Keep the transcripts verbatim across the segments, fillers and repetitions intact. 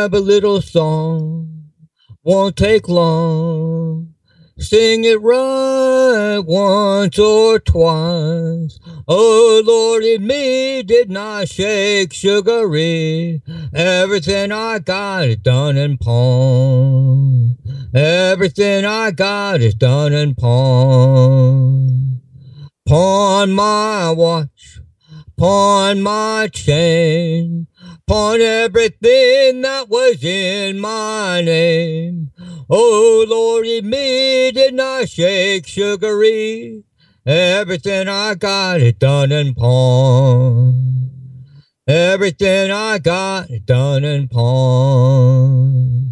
have a little song, won't take long. Sing it right once or twice. Oh, Lordy, me did not shake sugary. Everything I got is done in pawn. Everything I got is done in pawn. Pawn my watch, pawn my chain, pawn everything that was in my name. Oh, Lordy, me did not shake sugary. Everything I got is done in pawn. Everything I got is done in pawn.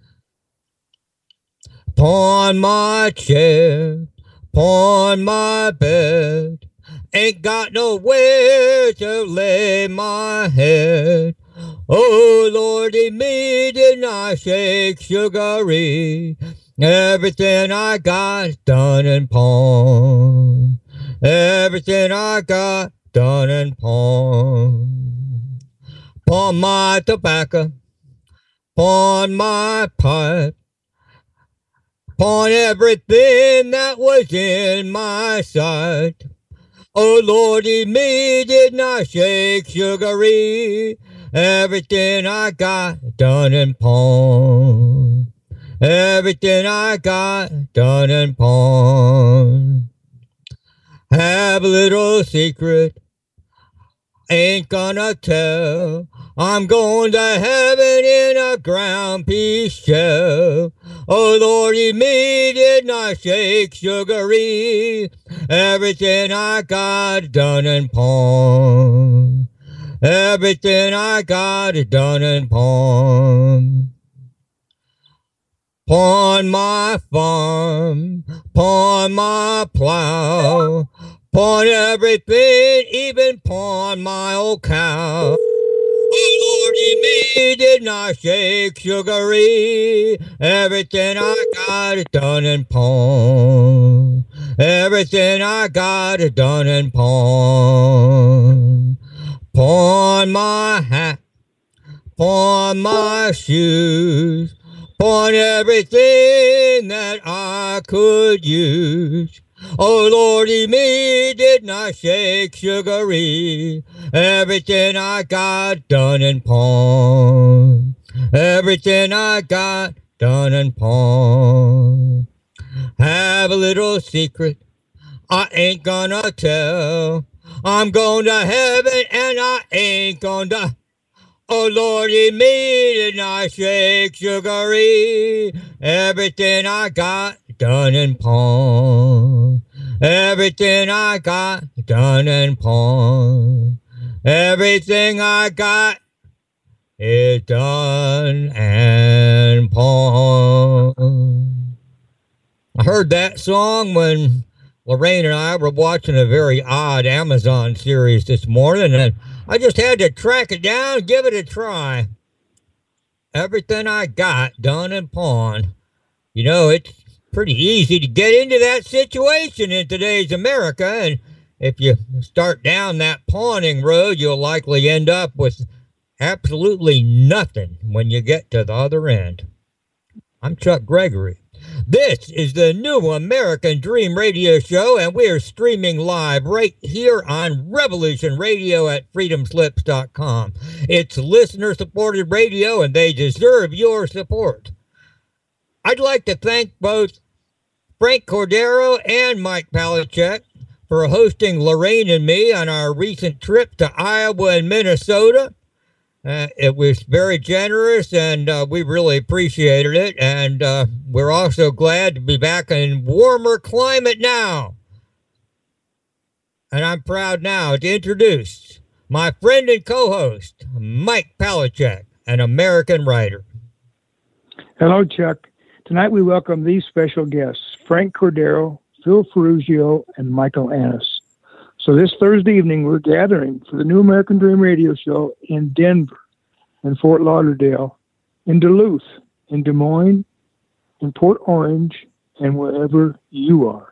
Pawn my chair, pawn my bed, ain't got nowhere to lay my head. Oh, Lordy, me did not shake sugary. Everything I got done in pawn. Everything I got done in pawn. Pawn my tobacco, pawn my pipe, pawn everything that was in my sight. Oh, Lordy, me did not shake sugary. Everything I got done in pawn. Everything I got done in pawn. Have a little secret, ain't gonna tell. I'm going to heaven in a ground piece shell. Oh, Lordy, me did not shake sugary. Everything I got done in pawn. Everything I got is done in pawn. Pawn my farm, pawn my plow, pawn everything, even pawn my old cow. Oh, Lordy, me did not shake sugary. Everything I got is done in pawn. Everything I got is done in pawn. Pawn my hat, pawn my shoes, pawn everything that I could use. Oh, Lordy, me did not shake sugary. Everything I got done in pawn. Everything I got done in pawn. Have a little secret I ain't gonna tell. I'm going to heaven and I ain't gonna. Oh, Lordy, me did not shake sugary. Everything I got done in pawn. Everything I got done in pawn. Everything I got is done in pawn. I heard that song when Lorraine and I were watching a very odd Amazon series this morning, and I just had to track it down, give it a try. Everything I got done in pawn. You know, it's pretty easy to get into that situation in today's America, and if you start down that pawning road, you'll likely end up with absolutely nothing when you get to the other end. I'm Chuck Gregory. This is the new American Dream Radio Show, and we are streaming live right here on Revolution Radio at freedom slips dot com. It's listener-supported radio, and they deserve your support. I'd like to thank both Frank Cordero and Mike Palachuk for hosting Lorraine and me on our recent trip to Iowa and Minnesota. Uh, it was very generous, and uh, we really appreciated it. And uh, we're also glad to be back in warmer climate now. And I'm proud now to introduce my friend and co-host, Mike Palachuk, an American writer. Hello, Chuck. Tonight we welcome these special guests, Frank Cordero, Phil Ferrugio, and Michael Annis. So this Thursday evening, we're gathering for the New American Dream Radio Show in Denver, in Fort Lauderdale, in Duluth, in Des Moines, in Port Orange, and wherever you are.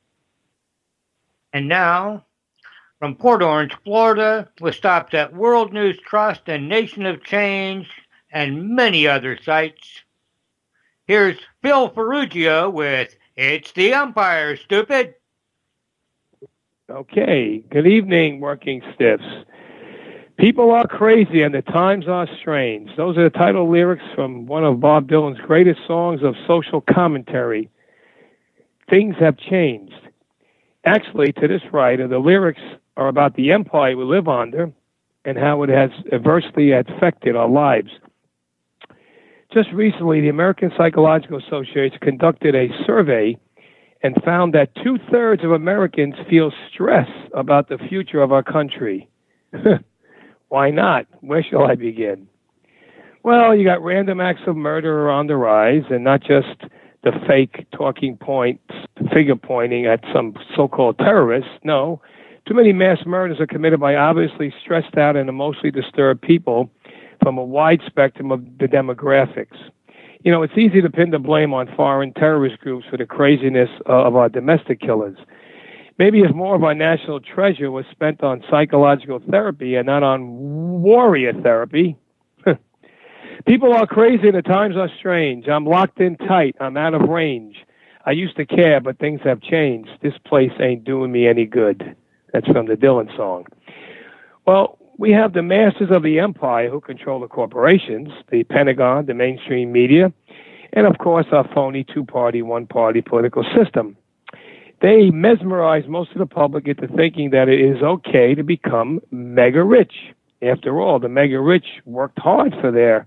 And now, from Port Orange, Florida, with stops at World News Trust and Nation of Change, and many other sites. Here's Phil Ferrugio with It's the Empire, Stupid. Okay, good evening, working stiffs. People are crazy and the times are strange. Those are the title lyrics from one of Bob Dylan's greatest songs of social commentary. Things have changed. Actually, to this writer, the lyrics are about the empire we live under and how it has adversely affected our lives. Just recently, the American Psychological Association conducted a survey and found that two-thirds of Americans feel stress about the future of our country. Why not? Where shall I begin? Well, you got random acts of murder on the rise, and not just the fake talking points, figure pointing at some so-called terrorists. No, too many mass murders are committed by obviously stressed out and emotionally disturbed people from a wide spectrum of the demographics. You know, it's easy to pin the blame on foreign terrorist groups for the craziness of our domestic killers. Maybe if more of our national treasure was spent on psychological therapy and not on warrior therapy. People are crazy and the times are strange. I'm locked in tight. I'm out of range. I used to care, but things have changed. This place ain't doing me any good. That's from the Dylan song. Well, we have the masters of the empire who control the corporations, the Pentagon, the mainstream media, and of course our phony two-party, one-party political system. They mesmerize most of the public into thinking that it is okay to become mega rich. After all, the mega rich worked hard for their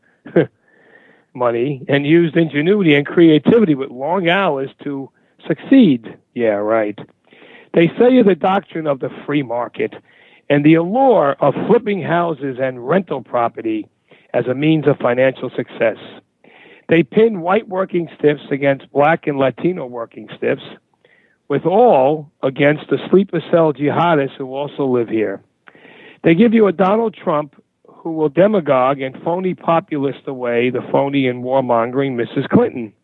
money and used ingenuity and creativity with long hours to succeed. Yeah, right. They sell you the doctrine of the free market and the allure of flipping houses and rental property as a means of financial success. They pin white working stiffs against black and Latino working stiffs, with all against the sleeper cell jihadists who also live here. They give you a Donald Trump who will demagogue and phony populist away the phony and warmongering Missus Clinton.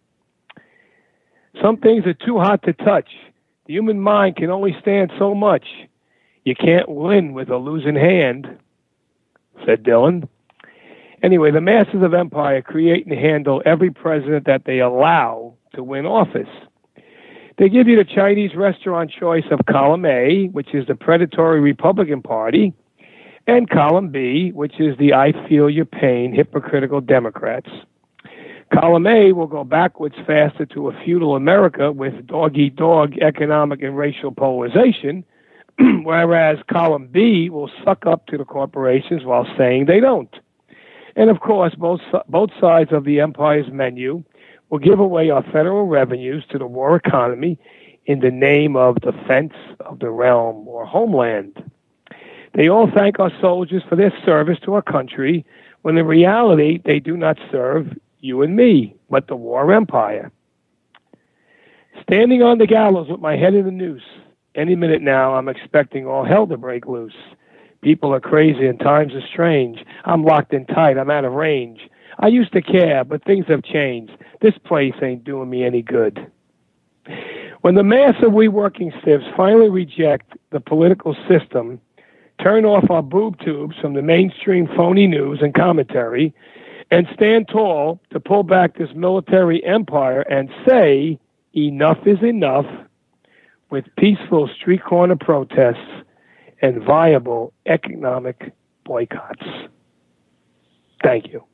Some things are too hot to touch. The human mind can only stand so much. You can't win with a losing hand, said Dylan. Anyway, the masters of empire create and handle every president that they allow to win office. They give you the Chinese restaurant choice of column A, which is the predatory Republican Party, and column B, which is the I feel your pain hypocritical Democrats. Column A will go backwards faster to a feudal America with dog-eat-dog economic and racial polarization, whereas column B will suck up to the corporations while saying they don't. And of course, both, both sides of the empire's menu will give away our federal revenues to the war economy in the name of defense of the realm or homeland. They all thank our soldiers for their service to our country, when in reality they do not serve you and me, but the war empire. Standing on the gallows with my head in the noose, any minute now I'm expecting all hell to break loose. People are crazy and times are strange. I'm locked in tight, I'm out of range. I used to care, but things have changed. This place ain't doing me any good. When the mass of we working stiffs finally reject the political system, turn off our boob tubes from the mainstream phony news and commentary, and stand tall to pull back this military empire and say enough is enough with peaceful street corner protests and viable economic boycotts. Thank you.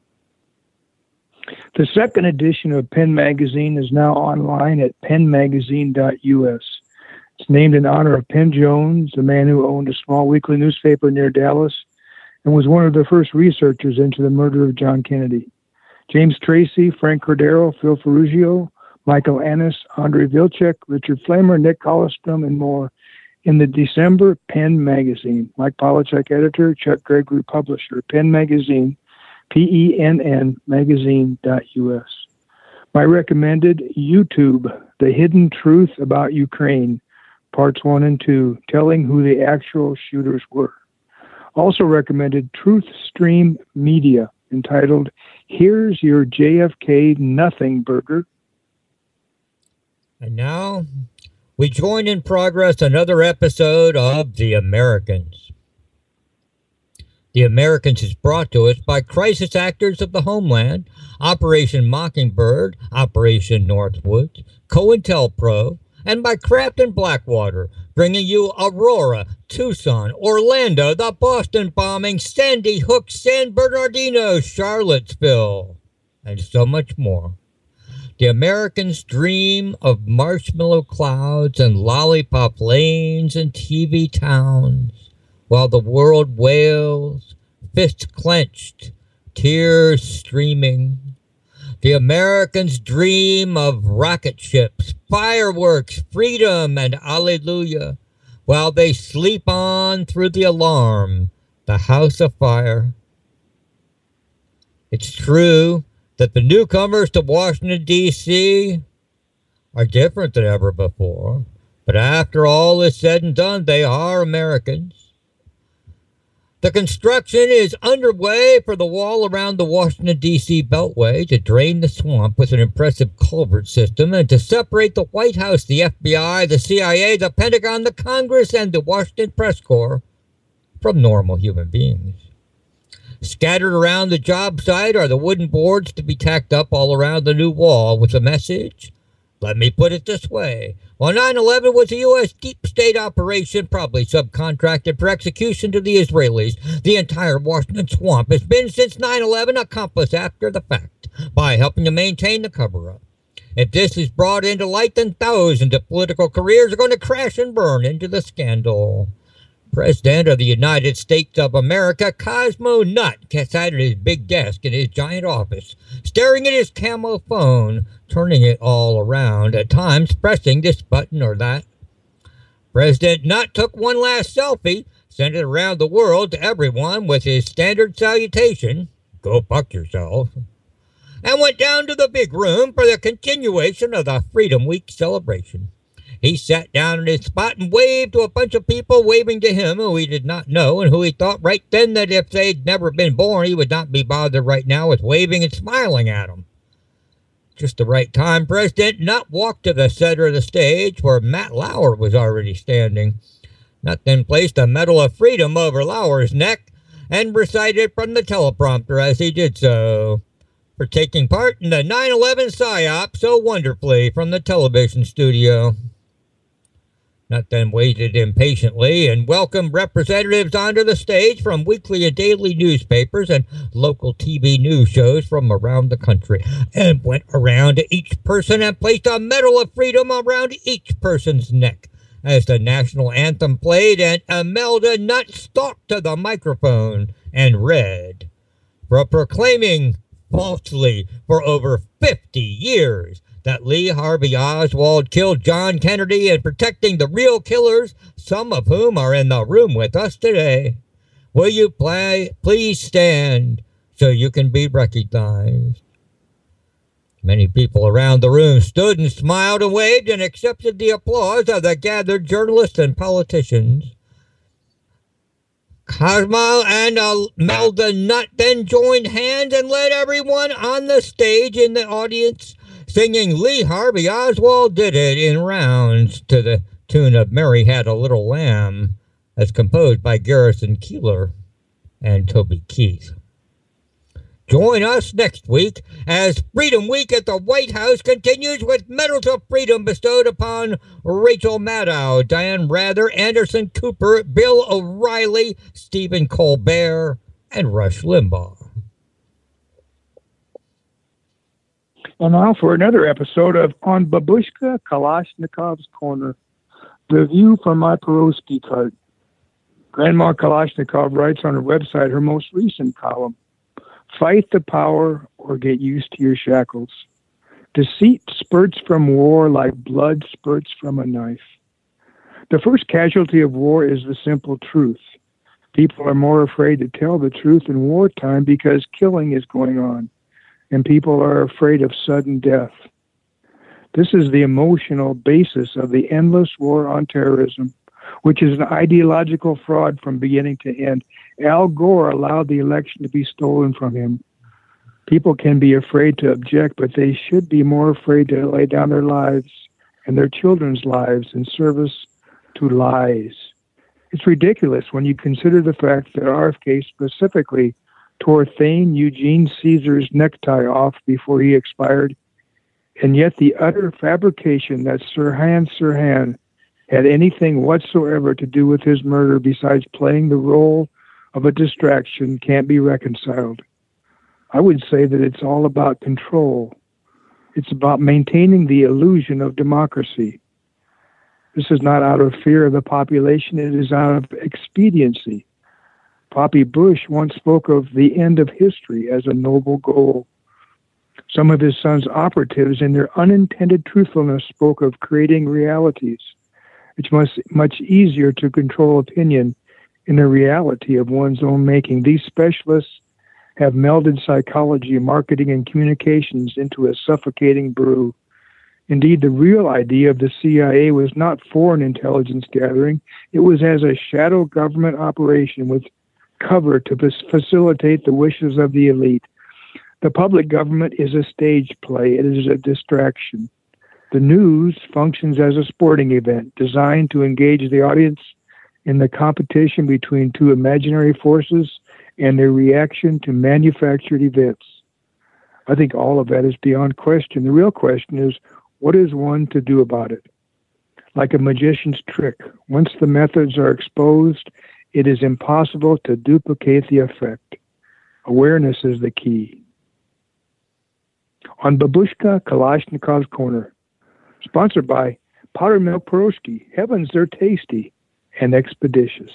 The second edition of Penn Magazine is now online at penn magazine dot u s. It's named in honor of Penn Jones, the man who owned a small weekly newspaper near Dallas and was one of the first researchers into the murder of John Kennedy. James Tracy, Frank Cordero, Phil Ferrugio, Michael Annis, Andre Vilcek, Richard Flamer, Nick Colostrum, and more in the December Penn Magazine. Mike Polachek, editor, Chuck Gregory, publisher, Penn Magazine, P E N N magazine dot u s. My recommended YouTube, The Hidden Truth About Ukraine, Parts one and two, telling who the actual shooters were. Also recommended Truth Stream Media, entitled Here's Your J F K Nothing Burger. And now, we join in progress another episode of The Americans. The Americans is brought to us by crisis actors of the homeland, Operation Mockingbird, Operation Northwoods, COINTELPRO, and by Kraft and Blackwater, bringing you Aurora, Tucson, Orlando, the Boston bombing, Sandy Hook, San Bernardino, Charlottesville, and so much more. The Americans dream of marshmallow clouds and lollipop lanes and T V towns, while the world wails, fists clenched, tears streaming. The Americans dream of rocket ships, fireworks, freedom, and alleluia, while they sleep on through the alarm, the house of fire. It's true that the newcomers to Washington, D C are different than ever before, but after all is said and done, they are Americans. The construction is underway for the wall around the Washington, D C Beltway to drain the swamp with an impressive culvert system and to separate the White House, the F B I, the C I A, the Pentagon, the Congress, and the Washington Press Corps from normal human beings. Scattered around the job site are the wooden boards to be tacked up all around the new wall with a message. Let me put it this way. While nine eleven was a U S deep state operation, probably subcontracted for execution to the Israelis, the entire Washington swamp has been since nine eleven accomplished after the fact by helping to maintain the cover-up. If this is brought into light, then thousands of political careers are going to crash and burn into the scandal. President of the United States of America, Cosmo Nutt, sat at his big desk in his giant office, staring at his camo phone, turning it all around, at times pressing this button or that. President Nutt took one last selfie, sent it around the world to everyone with his standard salutation, "Go fuck yourself," and went down to the big room for the continuation of the Freedom Week celebration. He sat down in his spot and waved to a bunch of people, waving to him who he did not know and who he thought right then that if they'd never been born, he would not be bothered right now with waving and smiling at them. Just the right time, President Nutt walked to the center of the stage where Matt Lauer was already standing. Nutt then placed a Medal of Freedom over Lauer's neck and recited from the teleprompter as he did so, for taking part in the nine eleven psyop so wonderfully from the television studio. Nutt then waited impatiently and welcomed representatives onto the stage from weekly and daily newspapers and local T V news shows from around the country, and went around to each person and placed a Medal of Freedom around each person's neck. As the national anthem played and Imelda Nutt stalked to the microphone and read, "For proclaiming falsely for over fifty years that Lee Harvey Oswald killed John Kennedy and protecting the real killers, some of whom are in the room with us today. Will you play, please stand so you can be recognized?" Many people around the room stood and smiled and waved and accepted the applause of the gathered journalists and politicians. Cosmo and Imelda Nutt then joined hands and led everyone on the stage in the audience, singing "Lee Harvey Oswald Did It" in rounds to the tune of "Mary Had a Little Lamb," as composed by Garrison Keillor and Toby Keith. Join us next week as Freedom Week at the White House continues with Medals of Freedom bestowed upon Rachel Maddow, Diane Rather, Anderson Cooper, Bill O'Reilly, Stephen Colbert, and Rush Limbaugh. And now for another episode of On Babushka Kalashnikov's Corner, the view from my Perovsky cart. Grandma Kalashnikov writes on her website her most recent column, "Fight the power or get used to your shackles. Deceit spurts from war like blood spurts from a knife. The first casualty of war is the simple truth. People are more afraid to tell the truth in wartime because killing is going on, and people are afraid of sudden death. This is the emotional basis of the endless war on terrorism, which is an ideological fraud from beginning to end. Al Gore allowed the election to be stolen from him. People can be afraid to object, but they should be more afraid to lay down their lives and their children's lives in service to lies. It's ridiculous when you consider the fact that R F K specifically tore Thane Eugene Caesar's necktie off before he expired, and yet the utter fabrication that Sirhan Sirhan had anything whatsoever to do with his murder besides playing the role of a distraction can't be reconciled. I would say that it's all about control. It's about maintaining the illusion of democracy. This is not out of fear of the population, it is out of expediency. Poppy Bush once spoke of the end of history as a noble goal. Some of his son's operatives, in their unintended truthfulness, spoke of creating realities. It's much, much easier to control opinion in a reality of one's own making. These specialists have melded psychology, marketing, and communications into a suffocating brew. Indeed, the real idea of the C I A was not foreign intelligence gathering. It was as a shadow government operation with cover to facilitate the wishes of the elite. The public government is a stage play. It is a distraction. The news functions as a sporting event designed to engage the audience in the competition between two imaginary forces and their reaction to manufactured events. I think all of that is beyond question. The real question is, what is one to do about it? Like a magician's trick, once the methods are exposed, it is impossible to duplicate the effect. Awareness is the key. On Babushka Kalashnikov's Corner, sponsored by Powder Milk Pierogi. Heavens, they're tasty and expeditious.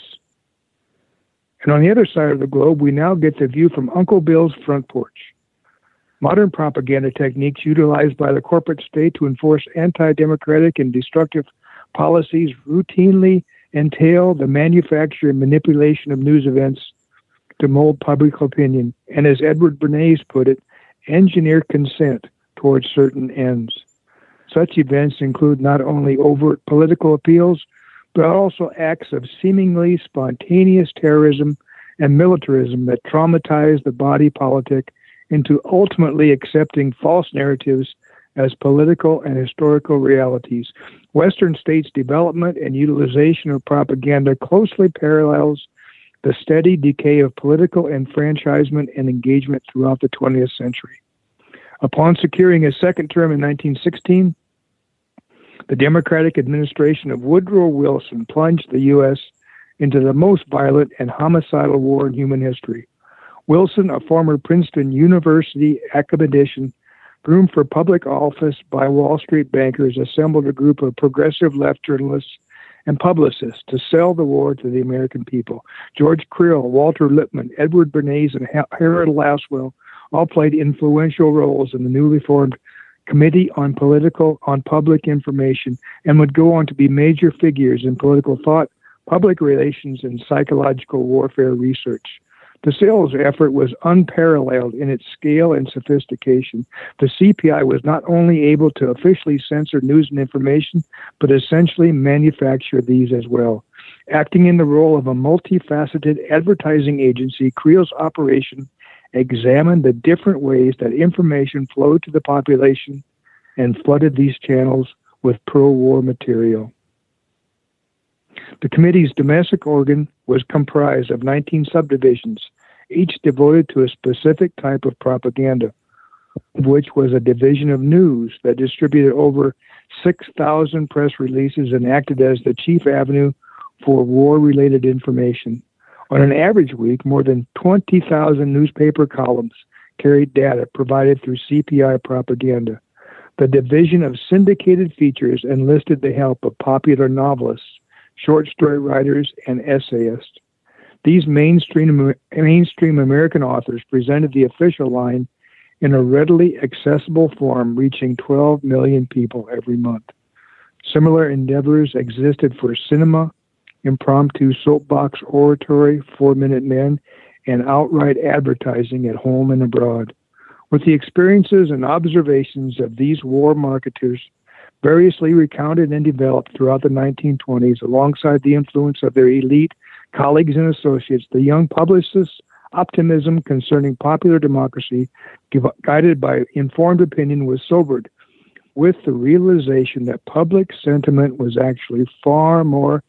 And on the other side of the globe, we now get the view from Uncle Bill's front porch. Modern propaganda techniques utilized by the corporate state to enforce anti-democratic and destructive policies routinely entail the manufacture and manipulation of news events to mold public opinion, and as Edward Bernays put it, engineer consent towards certain ends. Such events include not only overt political appeals, but also acts of seemingly spontaneous terrorism and militarism that traumatize the body politic into ultimately accepting false narratives as political and historical realities. Western states' development and utilization of propaganda closely parallels the steady decay of political enfranchisement and engagement throughout the twentieth century. Upon securing a second term in nineteen sixteen, the Democratic administration of Woodrow Wilson plunged the U S into the most violent and homicidal war in human history. Wilson, a former Princeton University academician, groomed for public office by Wall Street bankers, assembled a group of progressive left journalists and publicists to sell the war to the American people. George Creel, Walter Lippmann, Edward Bernays, and Harold Laswell all played influential roles in the newly formed Committee on Political on Public Information, and would go on to be major figures in political thought, public relations, and psychological warfare research. The sales effort was unparalleled in its scale and sophistication. The C P I was not only able to officially censor news and information, but essentially manufacture these as well. Acting in the role of a multifaceted advertising agency, Creel's operation examined the different ways that information flowed to the population and flooded these channels with pro-war material. The committee's domestic organ was comprised of nineteen subdivisions, each devoted to a specific type of propaganda, which was a division of news that distributed over six thousand press releases and acted as the chief avenue for war-related information. On an average week, more than twenty thousand newspaper columns carried data provided through C P I propaganda. The division of syndicated features enlisted the help of popular novelists, short story writers, and essayists. These mainstream, mainstream American authors presented the official line in a readily accessible form, reaching twelve million people every month. Similar endeavors existed for cinema, impromptu soapbox oratory, four-minute men, and outright advertising at home and abroad. With the experiences and observations of these war marketers variously recounted and developed throughout the nineteen twenties, alongside the influence of their elite colleagues and associates, the young publicists' optimism concerning popular democracy, guided by informed opinion, was sobered with the realization that public sentiment was actually far more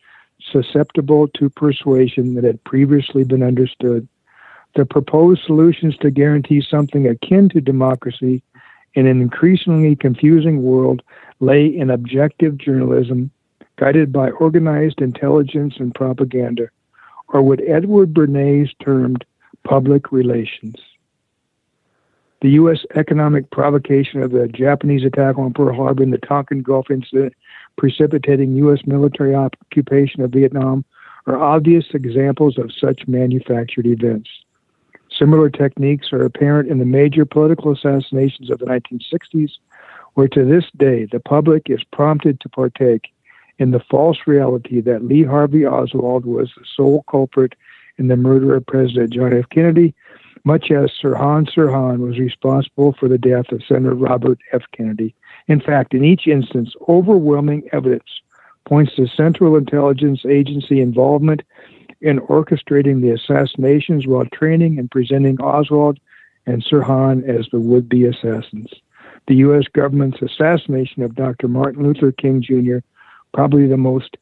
susceptible to persuasion that had previously been understood. The proposed solutions to guarantee something akin to democracy in an increasingly confusing world lay in objective journalism, guided by organized intelligence and propaganda, or what Edward Bernays termed public relations. The U S economic provocation of the Japanese attack on Pearl Harbor and the Tonkin Gulf incident precipitating U S military occupation of Vietnam are obvious examples of such manufactured events. Similar techniques are apparent in the major political assassinations of the nineteen sixties, where to this day the public is prompted to partake in the false reality that Lee Harvey Oswald was the sole culprit in the murder of President John F. Kennedy, much as Sirhan Sirhan was responsible for the death of Senator Robert F. Kennedy. In fact, in each instance, overwhelming evidence points to Central Intelligence Agency involvement in orchestrating the assassinations while training and presenting Oswald and Sirhan as the would-be assassins. The U S government's assassination of Doctor Martin Luther King Junior, probably the most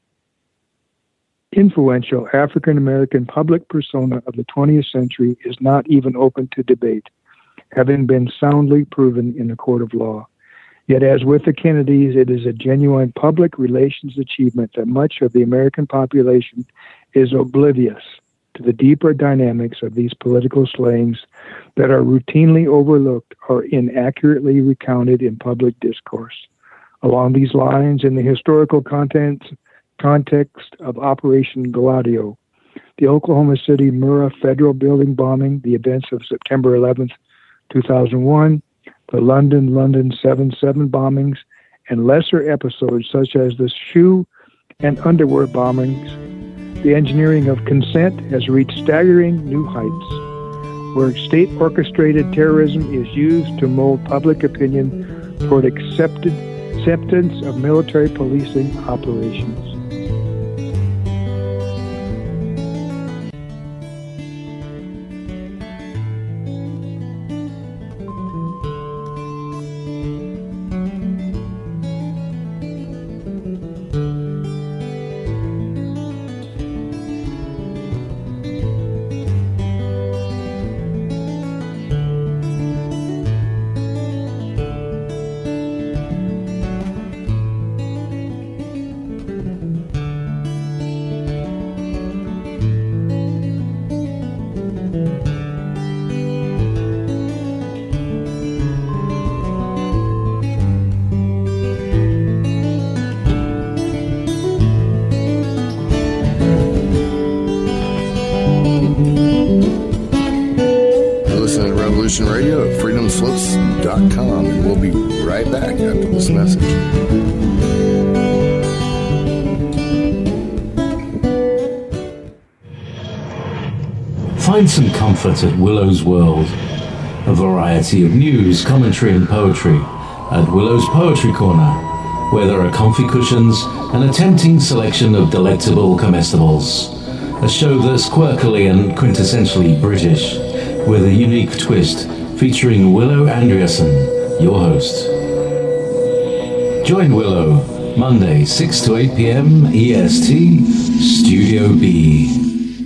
influential African-American public persona of the twentieth century, is not even open to debate, having been soundly proven in a court of law. Yet, as with the Kennedys, it is a genuine public relations achievement that much of the American population is oblivious to the deeper dynamics of these political slayings that are routinely overlooked or inaccurately recounted in public discourse. Along these lines, in the historical content, context of Operation Gladio, the Oklahoma City Murrah Federal Building bombing, the events of September eleventh, two thousand one, the London London seven seven bombings, and lesser episodes such as the shoe and underwear bombings, the engineering of consent has reached staggering new heights, where state-orchestrated terrorism is used to mold public opinion toward accepted acceptance of military policing operations. Radio at freedom slopes dot com, and we'll be right back after this message. Find some comfort at Willow's World. A variety of news, commentary and poetry at Willow's Poetry Corner, where there are comfy cushions and a tempting selection of delectable comestibles. A show that's quirkily and quintessentially British, with a unique twist, featuring Willow Andreasen, your host. Join Willow, Monday, six to eight p.m. E S T, Studio B.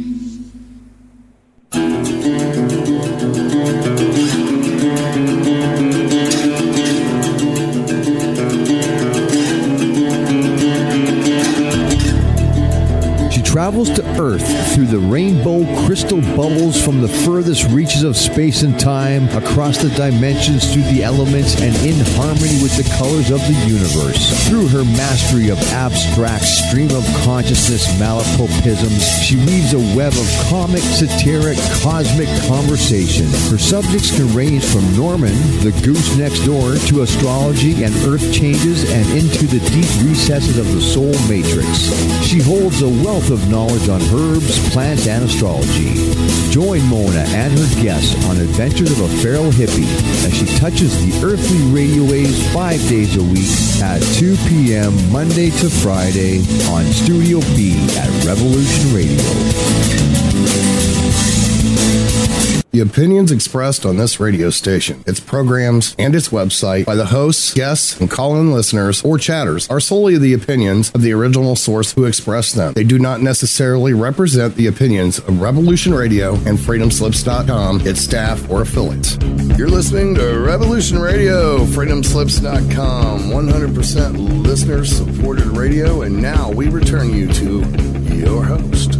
Travels to Earth through the rainbow crystal bubbles from the furthest reaches of space and time, across the dimensions, through the elements, and in harmony with the colors of the universe. Through her mastery of abstract stream of consciousness malapropisms, she weaves a web of comic, satiric, cosmic conversation. Her subjects can range from Norman, the goose next door, to astrology and earth changes, and into the deep recesses of the soul matrix. She holds a wealth of knowledge on herbs, plants, and astrology. Join Mona and her guests on adventures of a feral hippie as she touches the earthly radio waves five days a week at two p.m. Monday to Friday on Studio B at Revolution Radio. The opinions expressed on this radio station, its programs, and its website by the hosts, guests, and call-in listeners or chatters are solely the opinions of the original source who expressed them. They do not necessarily represent the opinions of Revolution Radio and Freedom Slips dot com, its staff, or affiliates. You're listening to Revolution Radio, Freedom Slips dot com, one hundred percent listener-supported radio, and now we return you to your host.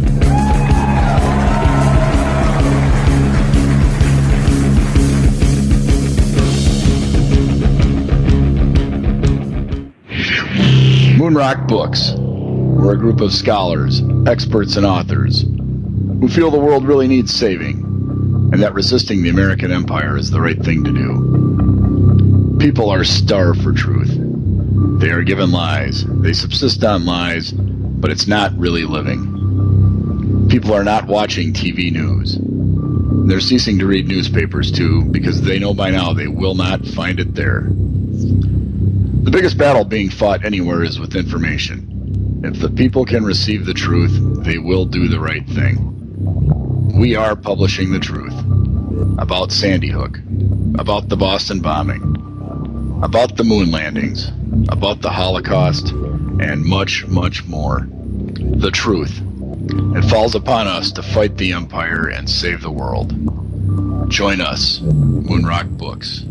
Moonrock Books. We're a group of scholars, experts, and authors who feel the world really needs saving, and that resisting the American empire is the right thing to do. People are starved for truth. They are given lies. They subsist on lies, but it's not really living. People are not watching T V news. They're ceasing to read newspapers, too, because they know by now they will not find it there. The biggest battle being fought anywhere is with information. If the people can receive the truth, they will do the right thing. We are publishing the truth about Sandy Hook, about the Boston bombing, about the moon landings, about the Holocaust, and much, much more. The truth. It falls upon us to fight the empire and save the world. Join us, Moonrock Books.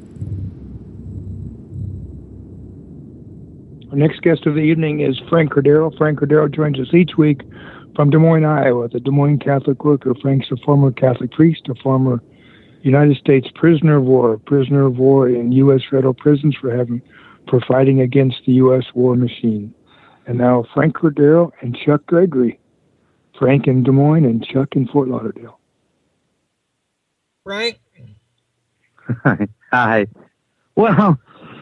Our next guest of the evening is Frank Cordero. Frank Cordero joins us each week from Des Moines, Iowa, the Des Moines Catholic worker. Frank's a former Catholic priest, a former United States prisoner of war, prisoner of war in U S federal prisons for having for fighting against the U S war machine. And now Frank Cordero and Chuck Gregory. Frank in Des Moines and Chuck in Fort Lauderdale. Frank? Hi. Hi. Well,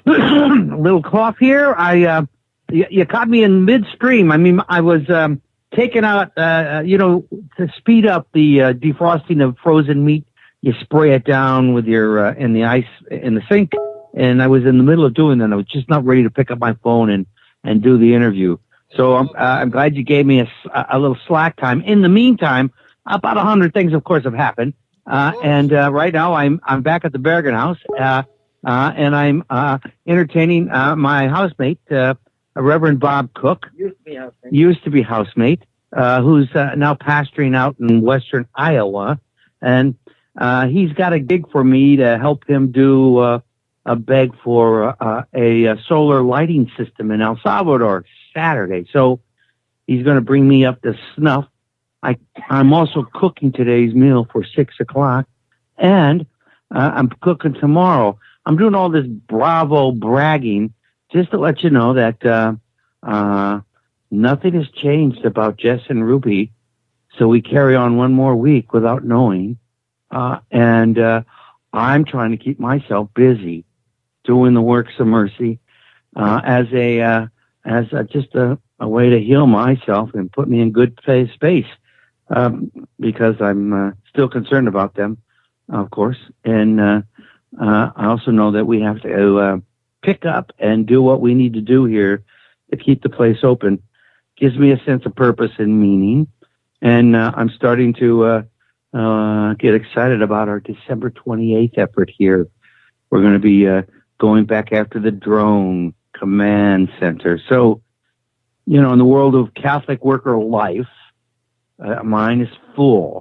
a little cough here. I uh, you, you caught me in midstream. I mean, I was um, taking out, uh, you know, to speed up the uh, defrosting of frozen meat. You spray it down with your uh, in the ice in the sink, and I was in the middle of doing that. I was just not ready to pick up my phone and, and do the interview. So I'm uh, I'm glad you gave me a, a little slack time. In the meantime, about a hundred things, of course, have happened, uh, and uh, right now I'm I'm back at the Bergen House. Uh, Uh, and I'm uh, entertaining uh, my housemate, uh, Reverend Bob Cook. Used to be housemate. Used to be housemate, uh, who's uh, now pastoring out in western Iowa. And uh, he's got a gig for me to help him do uh, a beg for uh, a, a solar lighting system in El Salvador Saturday. So he's going to bring me up to snuff. I, I'm also cooking today's meal for six o'clock. And uh, I'm cooking tomorrow. I'm doing all this bravo bragging just to let you know that uh, uh, nothing has changed about Jess and Ruby. So we carry on one more week without knowing. Uh, and uh, I'm trying to keep myself busy doing the works of mercy uh, as a uh, as a, just a, a way to heal myself and put me in good space um, because I'm uh, still concerned about them, of course. And uh, Uh, I also know that we have to uh, pick up and do what we need to do here to keep the place open. Gives me a sense of purpose and meaning. And uh, I'm starting to uh, uh, get excited about our December twenty-eighth effort here. We're going to be uh, going back after the drone command center. So, you know, in the world of Catholic worker life, uh, mine is full.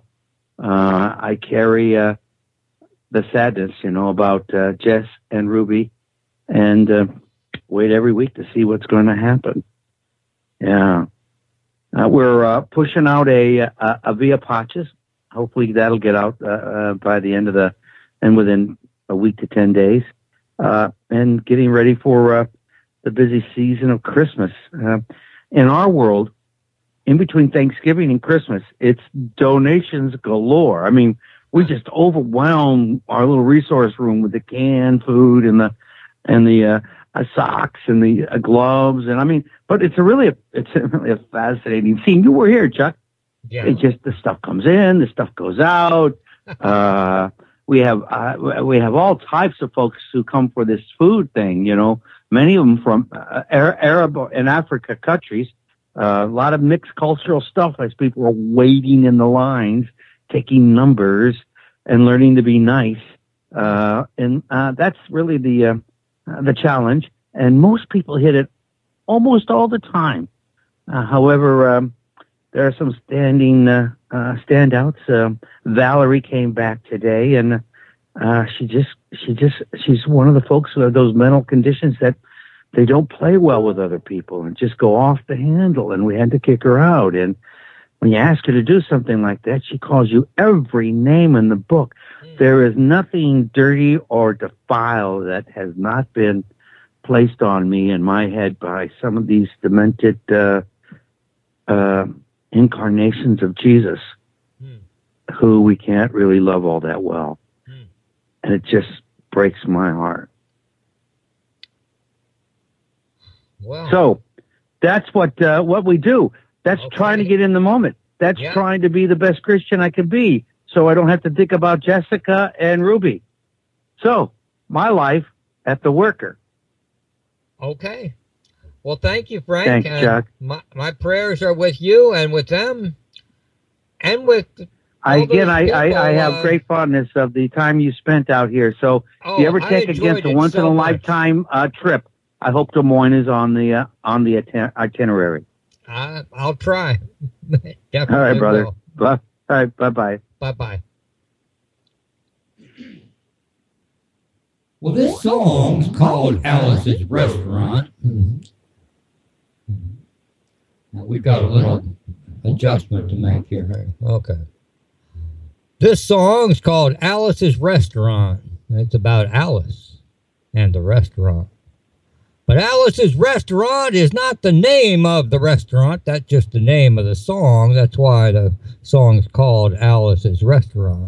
Uh, I carry... Uh, the sadness, you know, about uh, Jess and Ruby, and uh, wait every week to see what's going to happen. Yeah. Uh, we're uh, pushing out a, a, a Via Pacis. Hopefully that'll get out uh, uh, by the end of the, and within a week to ten days, uh, and getting ready for uh, the busy season of Christmas. Uh, in our world, in between Thanksgiving and Christmas, it's donations galore. I mean, we just overwhelm our little resource room with the canned food and the and the uh, uh, socks and the uh, gloves, and I mean, but it's a really a, it's a really a fascinating scene. You were here, Chuck. Yeah. It just the stuff comes in, the stuff goes out. uh, we have uh, we have all types of folks who come for this food thing. You know, many of them from uh, Arab and Africa countries. Uh, a lot of mixed cultural stuff as people are waiting in the lines, taking numbers. and learning to be nice. Uh, and uh, that's really the uh, uh, the challenge. And most people hit it almost all the time. Uh, however, um, there are some standing uh, uh, standouts. Um, Valerie came back today, and uh, she just she just she's one of the folks who have those mental conditions that they don't play well with other people and just go off the handle. And we had to kick her out. And when you ask her to do something like that, she calls you every name in the book. Mm. There is nothing dirty or defiled that has not been placed on me in my head by some of these demented uh, uh, incarnations of Jesus, mm. who we can't really love all that well. Mm. And it just breaks my heart. Wow. So that's what uh, what we do. That's okay. Trying to get in the moment. That's yeah. trying to be the best Christian I can be, so I don't have to think about Jessica and Ruby. So my life at the worker. Okay. Well, thank you, Frank. Thanks, and Chuck. My, my prayers are with you and with them, and with. I, again, I, people, I, I have uh, great fondness of the time you spent out here. So oh, if you ever take against a once so in a much. lifetime uh, trip, I hope Des Moines is on the uh, on the itinerary. Uh, I'll try. Definitely. All right, brother. Bye. All right. Bye bye. Bye bye. Well, this song's called Alice's Restaurant. Mm-hmm. Now, we've got a little adjustment to make here. Okay. This song's called Alice's Restaurant. It's about Alice and the restaurant. But Alice's Restaurant is not the name of the restaurant. That's just the name of the song. That's why the song's called Alice's Restaurant.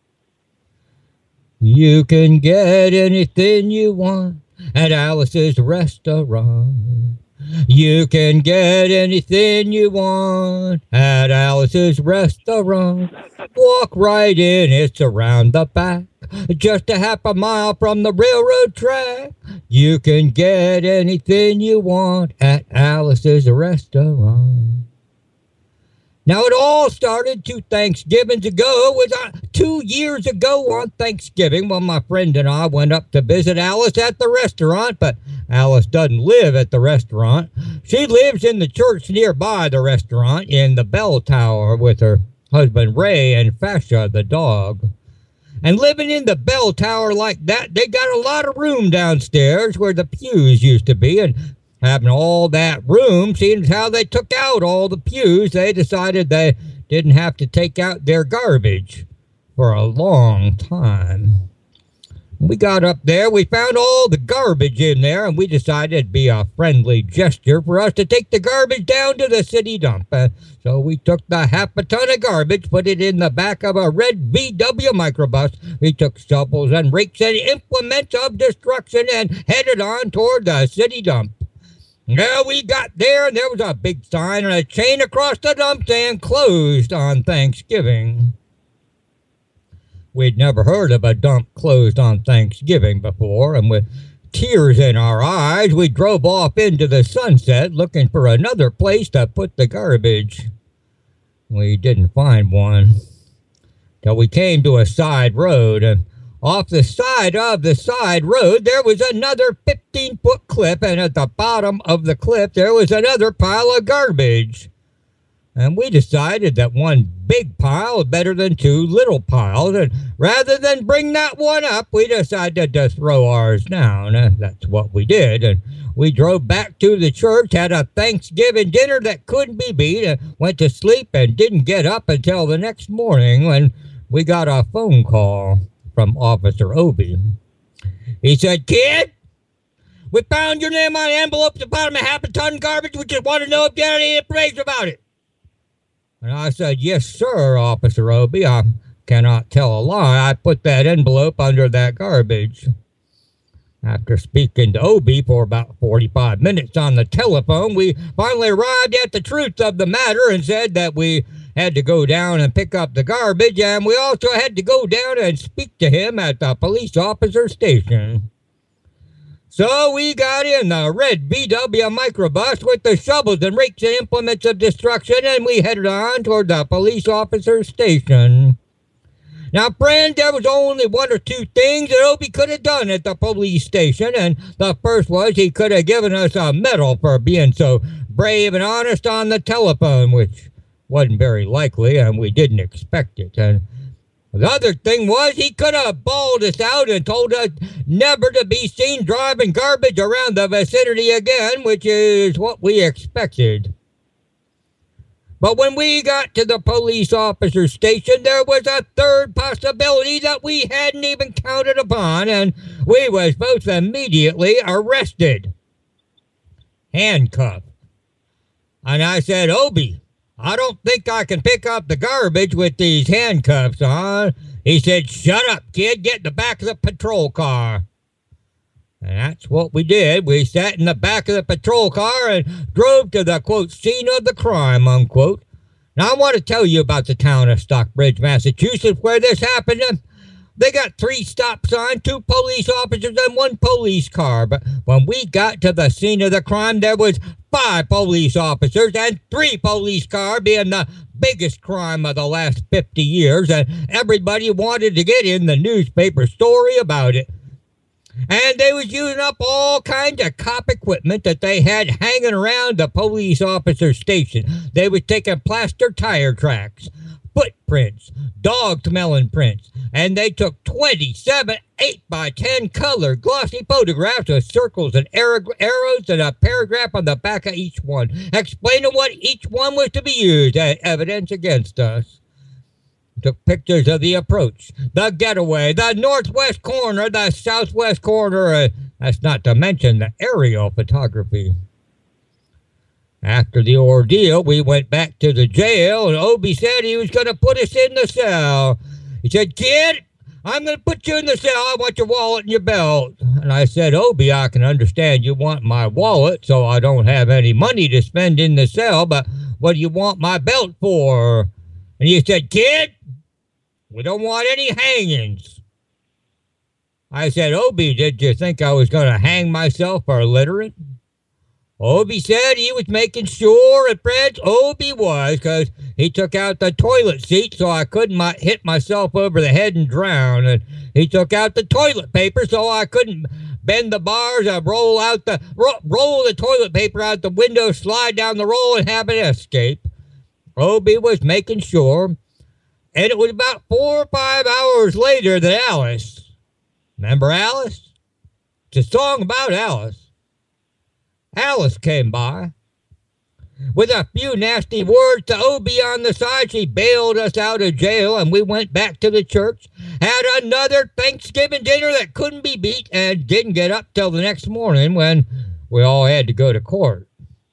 You can get anything you want at Alice's Restaurant. You can get anything you want at Alice's Restaurant. Walk right in, it's around the back, just a half a mile from the railroad track. You can get anything you want at Alice's Restaurant. Now, it all started two Thanksgivings ago. It was uh, two years ago on Thanksgiving when my friend and I went up to visit Alice at the restaurant, but Alice doesn't live at the restaurant. She lives in the church nearby the restaurant in the bell tower with her husband Ray and Fascia, the dog. And living in the bell tower like that, they got a lot of room downstairs where the pews used to be, and having all that room, seeing how they took out all the pews, they decided they didn't have to take out their garbage for a long time. We got up there, we found all the garbage in there, and we decided it'd be a friendly gesture for us to take the garbage down to the city dump. Uh, so we took the half a ton of garbage, put it in the back of a red V W microbus. We took shovels and rakes and implements of destruction and headed on toward the city dump. Well, we got there, and there was a big sign and a chain across the dump saying closed on Thanksgiving. We'd never heard of a dump closed on Thanksgiving before, and with tears in our eyes, we drove off into the sunset looking for another place to put the garbage. We didn't find one till we came to a side road, and off the side of the side road, there was another fifteen-foot cliff, and at the bottom of the cliff, there was another pile of garbage. And we decided that one big pile was better than two little piles, and rather than bring that one up, we decided to throw ours down. And that's what we did, and we drove back to the church, had a Thanksgiving dinner that couldn't be beat, and went to sleep and didn't get up until the next morning when we got a phone call from Officer Obie. He said, "Kid, we found your name on an envelope at the bottom of half a ton of garbage. We just want to know if you had any information about it." And I said, "Yes, sir, Officer Obie. I cannot tell a lie. I put that envelope under that garbage." After speaking to Obie for about forty-five minutes on the telephone, we finally arrived at the truth of the matter and said that we had to go down and pick up the garbage, and we also had to go down and speak to him at the police officer station. So we got in the red V W microbus with the shovels and rakes and implements of destruction, and we headed on toward the police officer station. Now, friend, there was only one or two things that Obie could have done at the police station, and the first was he could have given us a medal for being so brave and honest on the telephone, which wasn't very likely, and we didn't expect it. And the other thing was he could have bawled us out and told us never to be seen driving garbage around the vicinity again, which is what we expected. But when we got to the police officer station, there was a third possibility that we hadn't even counted upon, and we was both immediately arrested. Handcuffed. And I said, Obie, I don't think I can pick up the garbage with these handcuffs on. He said, shut up, kid, get in the back of the patrol car. And that's what we did. We sat in the back of the patrol car and drove to the, quote, scene of the crime, unquote. Now, I want to tell you about the town of Stockbridge, Massachusetts, where this happened. They got three stop signs, two police officers, and one police car. But when we got to the scene of the crime, there was five police officers and three police cars, being the biggest crime of the last fifty years. And everybody wanted to get in the newspaper story about it. And they was using up all kinds of cop equipment that they had hanging around the police officer station. They was taking plaster tire tracks, footprints, dog smelling prints, and they took twenty-seven eight by ten color glossy photographs with circles and arrows and a paragraph on the back of each one, explaining what each one was to be used as evidence against us. Took pictures of the approach, the getaway, the northwest corner, the southwest corner. Uh, that's not to mention the aerial photography. After the ordeal, we went back to the jail, and Obie said he was going to put us in the cell. He said, kid, I'm going to put you in the cell. I want your wallet and your belt. And I said, Obie, I can understand you want my wallet, so I don't have any money to spend in the cell, but what do you want my belt for? And he said, kid, we don't want any hangings. I said, Obie, did you think I was going to hang myself for littering? Obie said he was making sure, and friends, Obie was, because he took out the toilet seat so I couldn't my, hit myself over the head and drown. And he took out the toilet paper so I couldn't bend the bars and roll out the ro roll the toilet paper out the window, slide down the roll, and have it escape. Obie was making sure. And it was about four or five hours later that Alice, remember Alice? It's a song about Alice. Alice came by. With a few nasty words to Obie on the side, she bailed us out of jail, and we went back to the church, had another Thanksgiving dinner that couldn't be beat, and didn't get up till the next morning when we all had to go to court.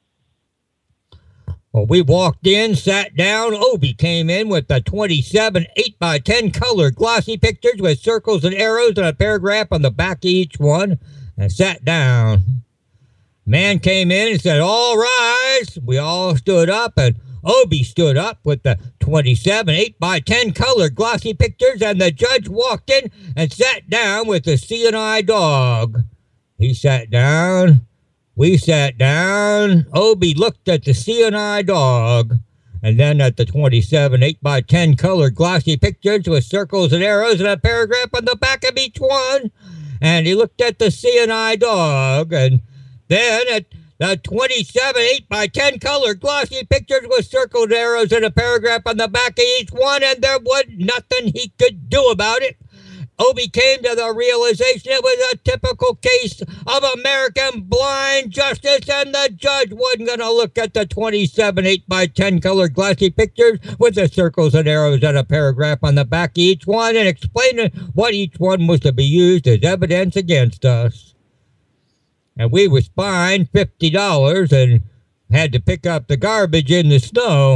Well, we walked in, sat down. Obie came in with the twenty-seven eight by ten color glossy pictures with circles and arrows and a paragraph on the back of each one, and sat down. Man came in and said, all rise. We all stood up, and Obie stood up with the twenty-seven eight by ten color glossy pictures, and the judge walked in and sat down with the C and I dog. He sat down. We sat down. Obie looked at the C and I dog, and then at the twenty-seven eight by ten color glossy pictures with circles and arrows and a paragraph on the back of each one. And he looked at the C and I dog, and then at the twenty-seven eight by ten color glossy pictures with circled arrows and a paragraph on the back of each one, and there was nothing he could do about it. Obie came to the realization it was a typical case of American blind justice, and the judge wasn't going to look at the twenty-seven eight by ten color glossy pictures with the circles and arrows and a paragraph on the back of each one and explain what each one was to be used as evidence against us. And we was fined fifty dollars and had to pick up the garbage in the snow.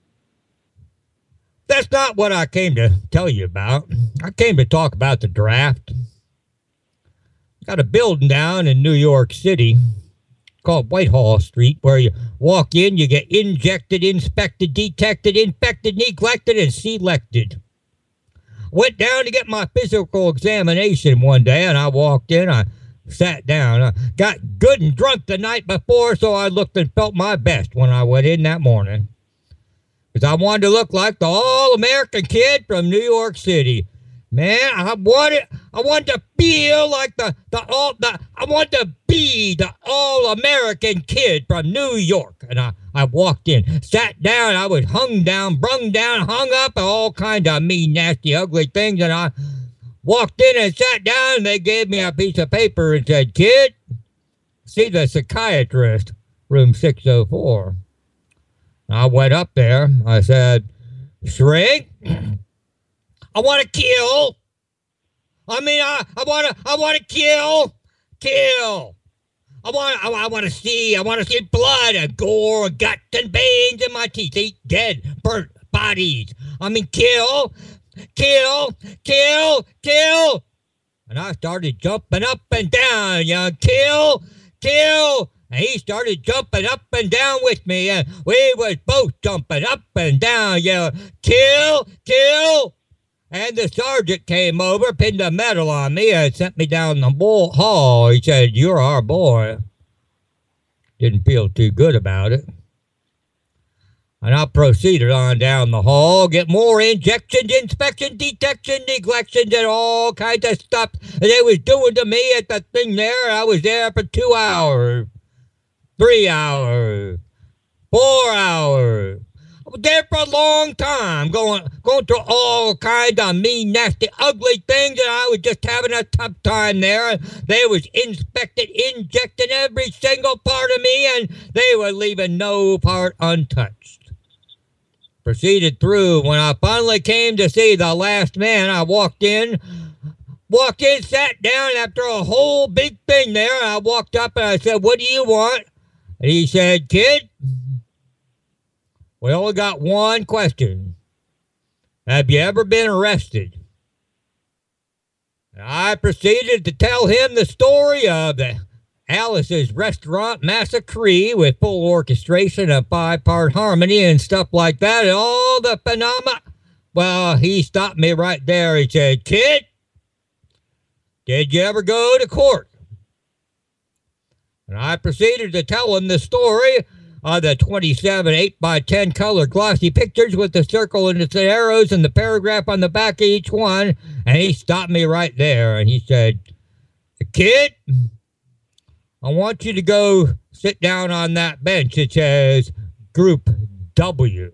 That's not what I came to tell you about. I came to talk about the draft. Got a building down in New York City called Whitehall Street, where you walk in, you get injected, inspected, detected, infected, neglected, and selected. Went down to get my physical examination one day, and I walked in, I sat down. I got good and drunk the night before, so I looked and felt my best when I went in that morning. Because I wanted to look like the all-American kid from New York City. Man, I wanted, I wanted to feel like the, the, all, the, I wanted to be the all-American kid from New York. And I, I walked in, sat down, I was hung down, brung down, hung up, all kinds of mean, nasty, ugly things. And I walked in and sat down, and they gave me a piece of paper and said, kid, see the psychiatrist, room six oh four. I went up there. I said, Shrink, I want to kill. I mean, I, I want to, I want to kill, kill. I want, I, I want to see, I want to see blood and gore, guts and veins in my teeth. Eat dead, burnt bodies. I mean, kill, kill, kill, kill. And I started jumping up and down, you know, kill, kill. And he started jumping up and down with me, and we was both jumping up and down, you know, kill, kill. And the sergeant came over, pinned a medal on me, and sent me down the bull hall. He said, you're our boy. Didn't feel too good about it. And I proceeded on down the hall, get more injections, inspection, detection, neglections, and all kinds of stuff that they was doing to me at the thing there. I was there for two hours, three hours, four hours. I was there for a long time, going going through all kinds of mean, nasty, ugly things, and I was just having a tough time there. They was inspecting, injecting every single part of me, and they were leaving no part untouched. Proceeded through. When I finally came to see the last man, I walked in, walked in, sat down after a whole big thing there, and I walked up and I said, what do you want? And he said, kid, we only got one question. Have you ever been arrested? And I proceeded to tell him the story of the Alice's Restaurant Massacre with full orchestration of five-part harmony and stuff like that, and all the phenomena. Well, he stopped me right there. He said, kid, did you ever go to court? And I proceeded to tell him the story of the twenty-seven eight by ten color glossy pictures with the circle and the arrows and the paragraph on the back of each one. And he stopped me right there and he said, kid, I want you to go sit down on that bench. It says Group W.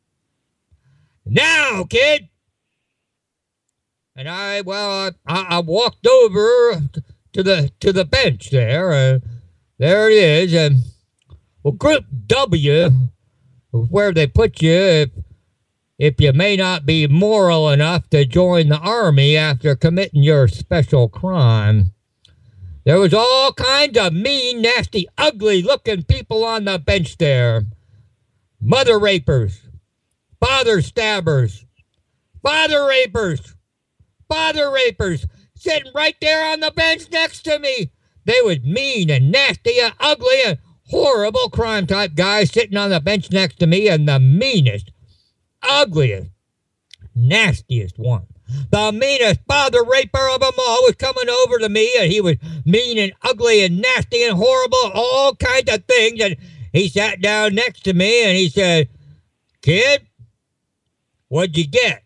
Now, kid. And I, well, I, I walked over to the to the bench there. And there it is. And well, Group W, where they put you if, if you may not be moral enough to join the Army after committing your special crime. There was all kinds of mean, nasty, ugly-looking people on the bench there. Mother rapers, father stabbers, father rapers, father rapers, sitting right there on the bench next to me. They was mean and nasty and ugly and horrible crime-type guys sitting on the bench next to me, and the meanest, ugliest, nastiest one, the meanest father raper of them all, was coming over to me, and he was mean and ugly and nasty and horrible, all kinds of things, and he sat down next to me, and he said, kid, what'd you get?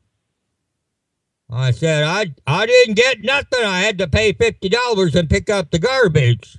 I said, I, I didn't get nothing. I had to pay fifty dollars and pick up the garbage.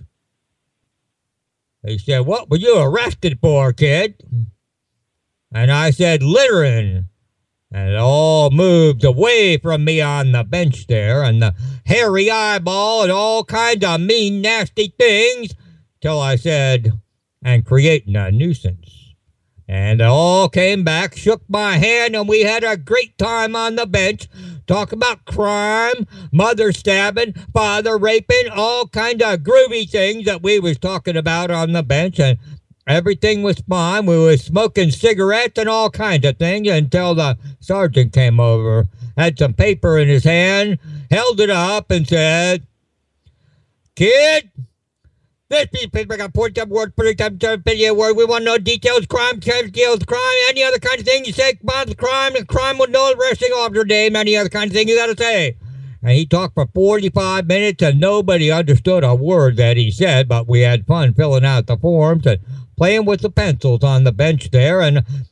He said, what were you arrested for, kid? And I said, littering. And it all moved away from me on the bench there, and the hairy eyeball and all kinds of mean, nasty things, till I said, and creating a nuisance. And it all came back, shook my hand, and we had a great time on the bench, talk about crime, mother stabbing, father raping, all kind of groovy things that we was talking about on the bench, and everything was fine. We was smoking cigarettes and all kinds of things until the sergeant came over, had some paper in his hand, held it up, and said, kid, this piece of paper got point up word, put up video word. We want to know details, crime, details, crime, any other kind of thing you say about the crime, the crime with no arresting officer name, any other kind of thing you got to say. And he talked for forty-five minutes, and nobody understood a word that he said, but we had fun filling out the forms and playing with the pencils on the bench there. And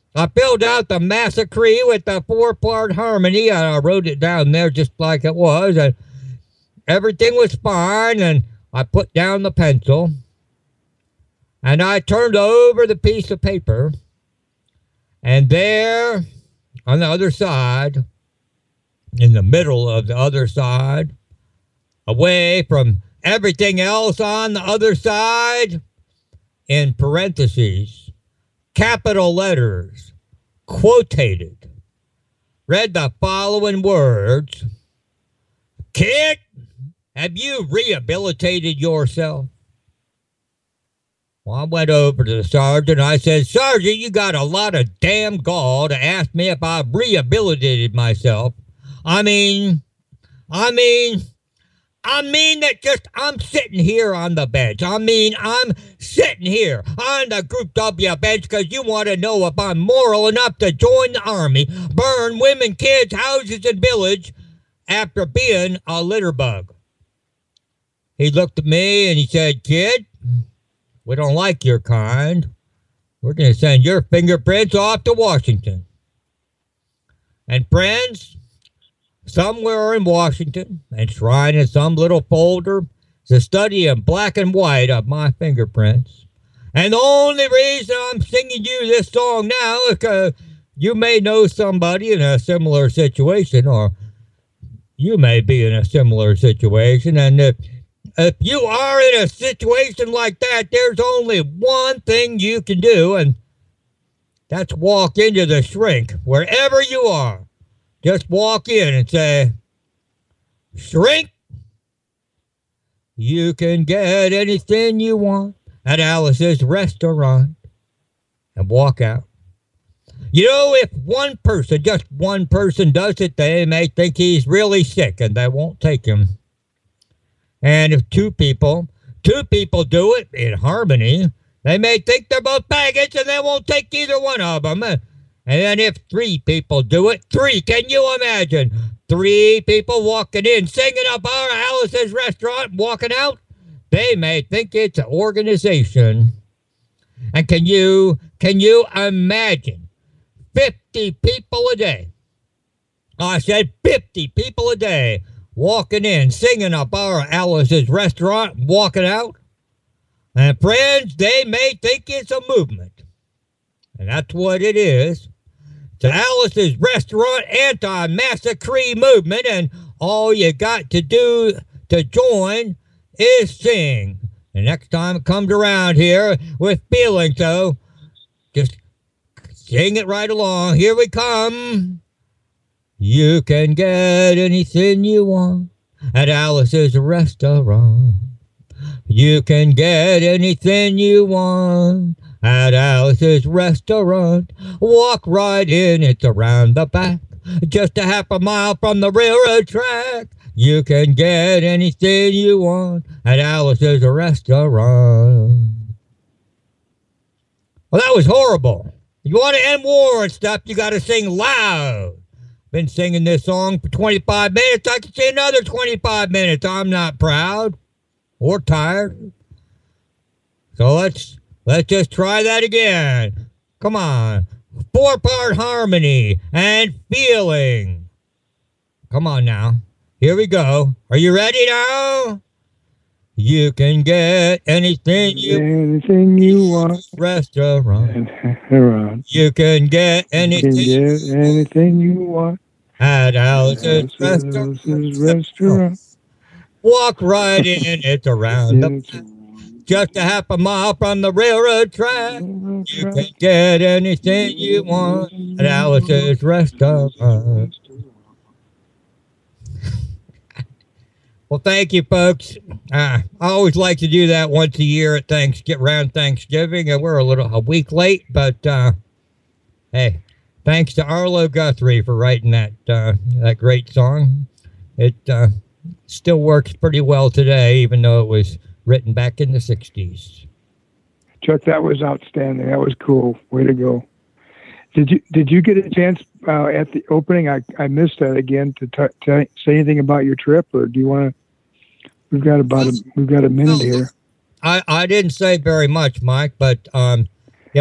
I filled out the massacre with the four-part harmony. I wrote it down there just like it was, and everything was fine, and I put down the pencil, and I turned over the piece of paper, and there, on the other side, in the middle of the other side, away from everything else on the other side, in parentheses, capital letters, quotated, read the following words: "Kid, have you rehabilitated yourself?" Well, I went over to the sergeant. I said, "Sergeant, you got a lot of damn gall to ask me if I've rehabilitated myself. I mean, I mean, I mean that just I'm sitting here on the bench. I mean, I'm sitting here on the Group W bench because you want to know if I'm moral enough to join the Army, burn women, kids, houses, and village after being a litter bug." He looked at me and he said, "Kid, we don't like your kind. We're going to send your fingerprints off to Washington." And friends, somewhere in Washington, enshrined in some little folder, is a study in black and white of my fingerprints. And the only reason I'm singing you this song now is because you may know somebody in a similar situation, or you may be in a similar situation. And if, if you are in a situation like that, there's only one thing you can do, and that's walk into the shrink, wherever you are. Just walk in and say, "Shrink, you can get anything you want at Alice's restaurant," and walk out. You know, if one person, just one person does it, they may think he's really sick and they won't take him. And if two people, two people do it in harmony, they may think they're both maggots and they won't take either one of them. And then if three people do it, three, can you imagine? Three people walking in, singing up our Alice's restaurant, walking out, they may think it's an organization. And can you, can you imagine fifty people a day? I said fifty people a day walking in, singing up our Alice's restaurant, walking out. And friends, they may think it's a movement. And that's what it is. To Alice's Restaurant Anti-Massacre Movement, and all you got to do to join is sing. The next time it comes around here with feeling, so just sing it right along. Here we come. You can get anything you want at Alice's Restaurant. You can get anything you want at Alice's Restaurant. Walk right in, it's around the back, just a half a mile from the railroad track. You can get anything you want at Alice's Restaurant. Well, that was horrible. You want to end war and stuff, you got to sing loud. Been singing this song for twenty-five minutes. I can sing another twenty-five minutes. I'm not proud or tired. So let's Let's just try that again. Come on. Four-part harmony and feeling. Come on now. Here we go. Are you ready now? You can get anything you anything you want. Restaurant. Restaurant. You can get anything. You can get anything you want at Alice's Restaurant. Restaurant. Walk right in. It's around the just a half a mile from the railroad track. You can get anything you want at Alice's Restaurant. Well, thank you, folks. Uh, I always like to do that once a year at Thanksgiving, around Thanksgiving, and we're a little a week late, but uh, hey, thanks to Arlo Guthrie for writing that uh, that great song. It uh, still works pretty well today, even though it was written back in the sixties. Chuck, that was outstanding. That was cool. Way to go. Did you did you get a chance uh, at the opening? I, I missed that again to t- t- say anything about your trip, or do you want to? We've got about a we've got a minute here. I, I didn't say very much, Mike, but um, yeah, we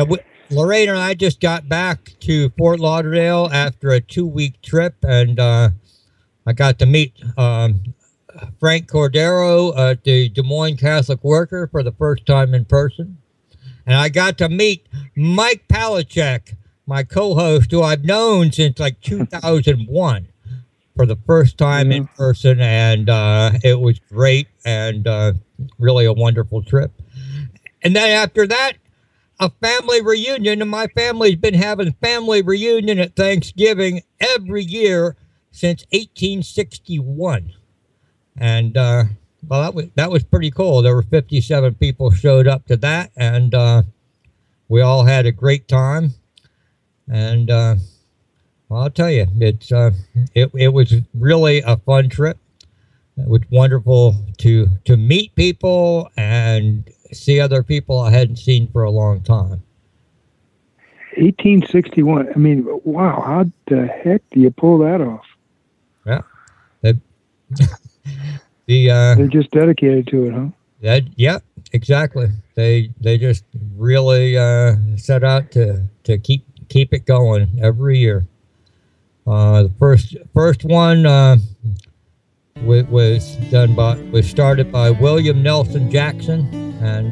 Lorraine and I just got back to Fort Lauderdale after a two-week trip, and uh, I got to meet um, Frank Cordero at the Des Moines Catholic Worker for the first time in person. And I got to meet Mike Palachuk, my co-host, who I've known since like two thousand one, for the first time in person, and uh, it was great and uh, really a wonderful trip. And then after that, a family reunion, and my family's been having family reunion at Thanksgiving every year since eighteen sixty-one. And uh, well, that was that was pretty cool. There were fifty-seven people showed up to that, and uh, we all had a great time. And uh, well, I'll tell you, it's uh, it it was really a fun trip. It was wonderful to to meet people and see other people I hadn't seen for a long time. eighteen sixty-one. I mean, wow! How the heck do you pull that off? Yeah. They, The uh, they're just dedicated to it, huh? That, yeah, exactly. They they just really uh, set out to, to keep keep it going every year. Uh, the first first one uh, was, was done by was started by William Nelson Jackson, and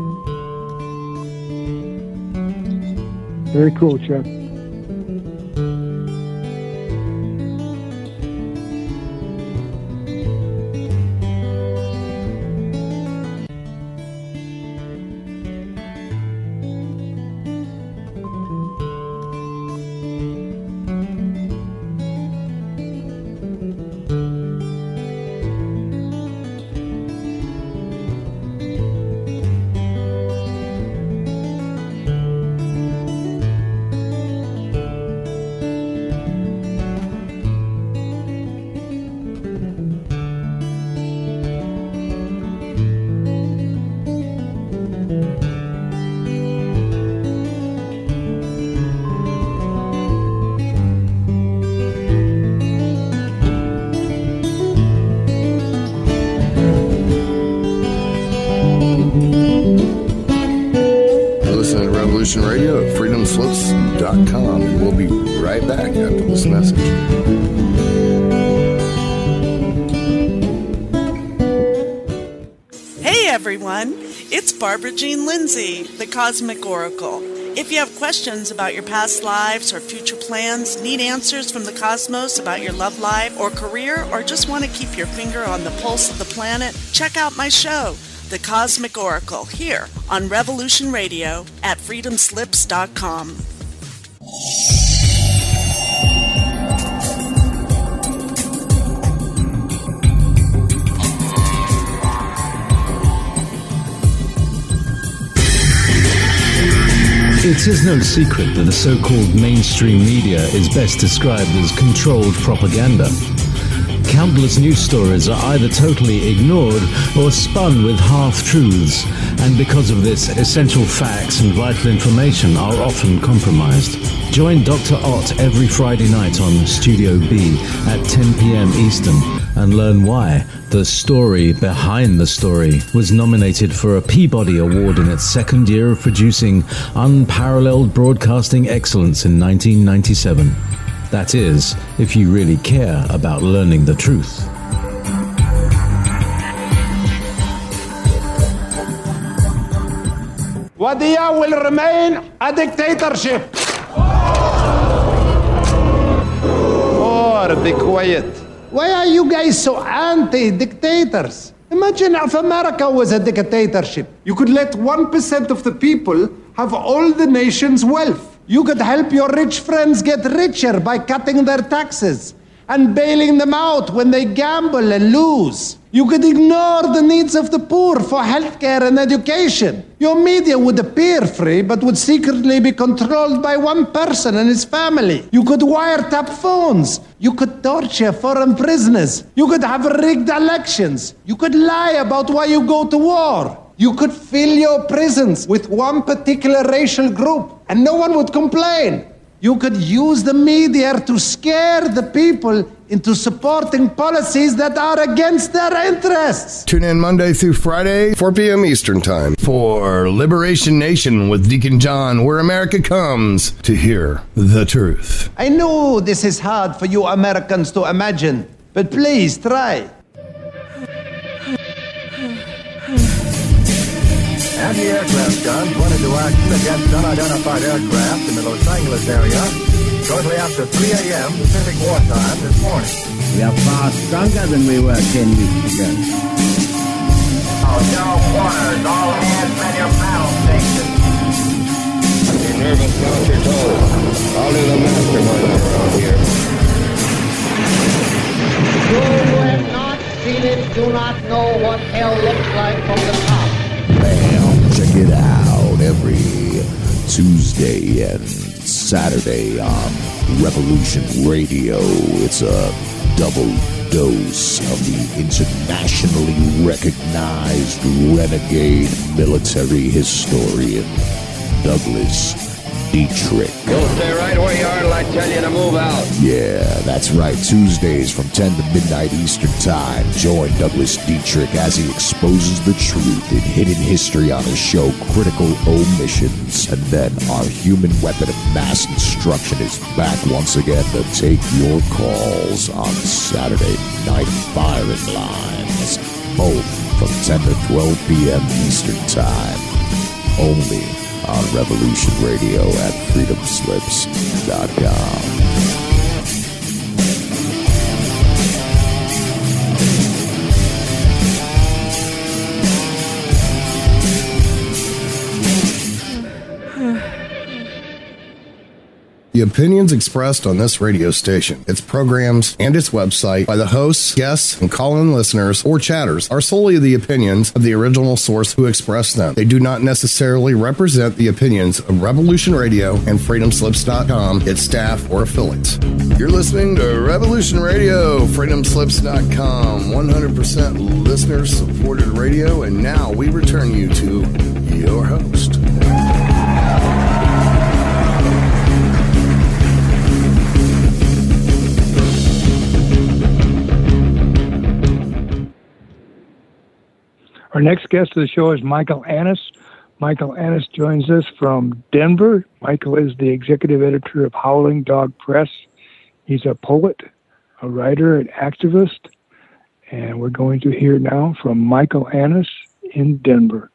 very cool, Chuck. Radio at freedom slips dot com, and we'll be right back after this message. Hey everyone, it's Barbara Jean Lindsay, the Cosmic Oracle. If you have questions about your past lives or future plans, need answers from the cosmos about your love life or career, or just want to keep your finger on the pulse of the planet, check out my show, The Cosmic Oracle, here on Revolution Radio at freedom slips dot com. It is no secret that the so-called mainstream media is best described as controlled propaganda. Countless news stories are either totally ignored or spun with half-truths, and because of this, essential facts and vital information are often compromised. Join Doctor Ott every Friday night on Studio B at ten p.m. Eastern and learn why The Story Behind the Story was nominated for a Peabody Award in its second year of producing unparalleled broadcasting excellence in nineteen ninety-seven. That is, if you really care about learning the truth. Wadiya will remain a dictatorship. Or be quiet. Why are you guys so anti-dictators? Imagine if America was a dictatorship. You could let one percent of the people have all the nation's wealth. You could help your rich friends get richer by cutting their taxes and bailing them out when they gamble and lose. You could ignore the needs of the poor for healthcare and education. Your media would appear free, but would secretly be controlled by one person and his family. You could wiretap phones. You could torture foreign prisoners. You could have rigged elections. You could lie about why you go to war. You could fill your prisons with one particular racial group, and no one would complain. You could use the media to scare the people into supporting policies that are against their interests. Tune in Monday through Friday, four p.m. Eastern Time, for Liberation Nation with Deacon John, where America comes to hear the truth. I know this is hard for you Americans to imagine, but please try. Anti-aircraft guns went into action against unidentified aircraft in the Los Angeles area shortly after three a.m. Pacific wartime this morning. We are far stronger than we were ten weeks ago. Oh, no quarters. All hands man your battle stations. You're nervous, count your toes. I'll do the mastermind around here. You who have not seen it do not know what hell looks like from the top. Bam, check it out every Tuesday and Saturday on Revolution Radio. It's a double dose of the internationally recognized renegade military historian Douglas Dietrich. You'll stay right where you are till I tell you to move out. Yeah, that's right. Tuesdays from ten to midnight Eastern Time. Join Douglas Dietrich as he exposes the truth in hidden history on his show Critical Omissions. And then our human weapon of mass destruction is back once again to take your calls on Saturday Night Firing Lines. Both from ten to twelve p.m. Eastern Time. Only on Revolution Radio at freedom slips dot com. The opinions expressed on this radio station, its programs, and its website by the hosts, guests, and call-in listeners or chatters are solely the opinions of the original source who expressed them. They do not necessarily represent the opinions of Revolution Radio and freedom slips dot com, its staff, or affiliates. You're listening to Revolution Radio, freedom slips dot com, one hundred percent listener-supported radio, and now we return you to your host. Our next guest of the show is Michael Annis. Michael Annis joins us from Denver. Michael is the executive editor of Howling Dog Press. He's a poet, a writer, an activist, and we're going to hear now from Michael Annis in Denver.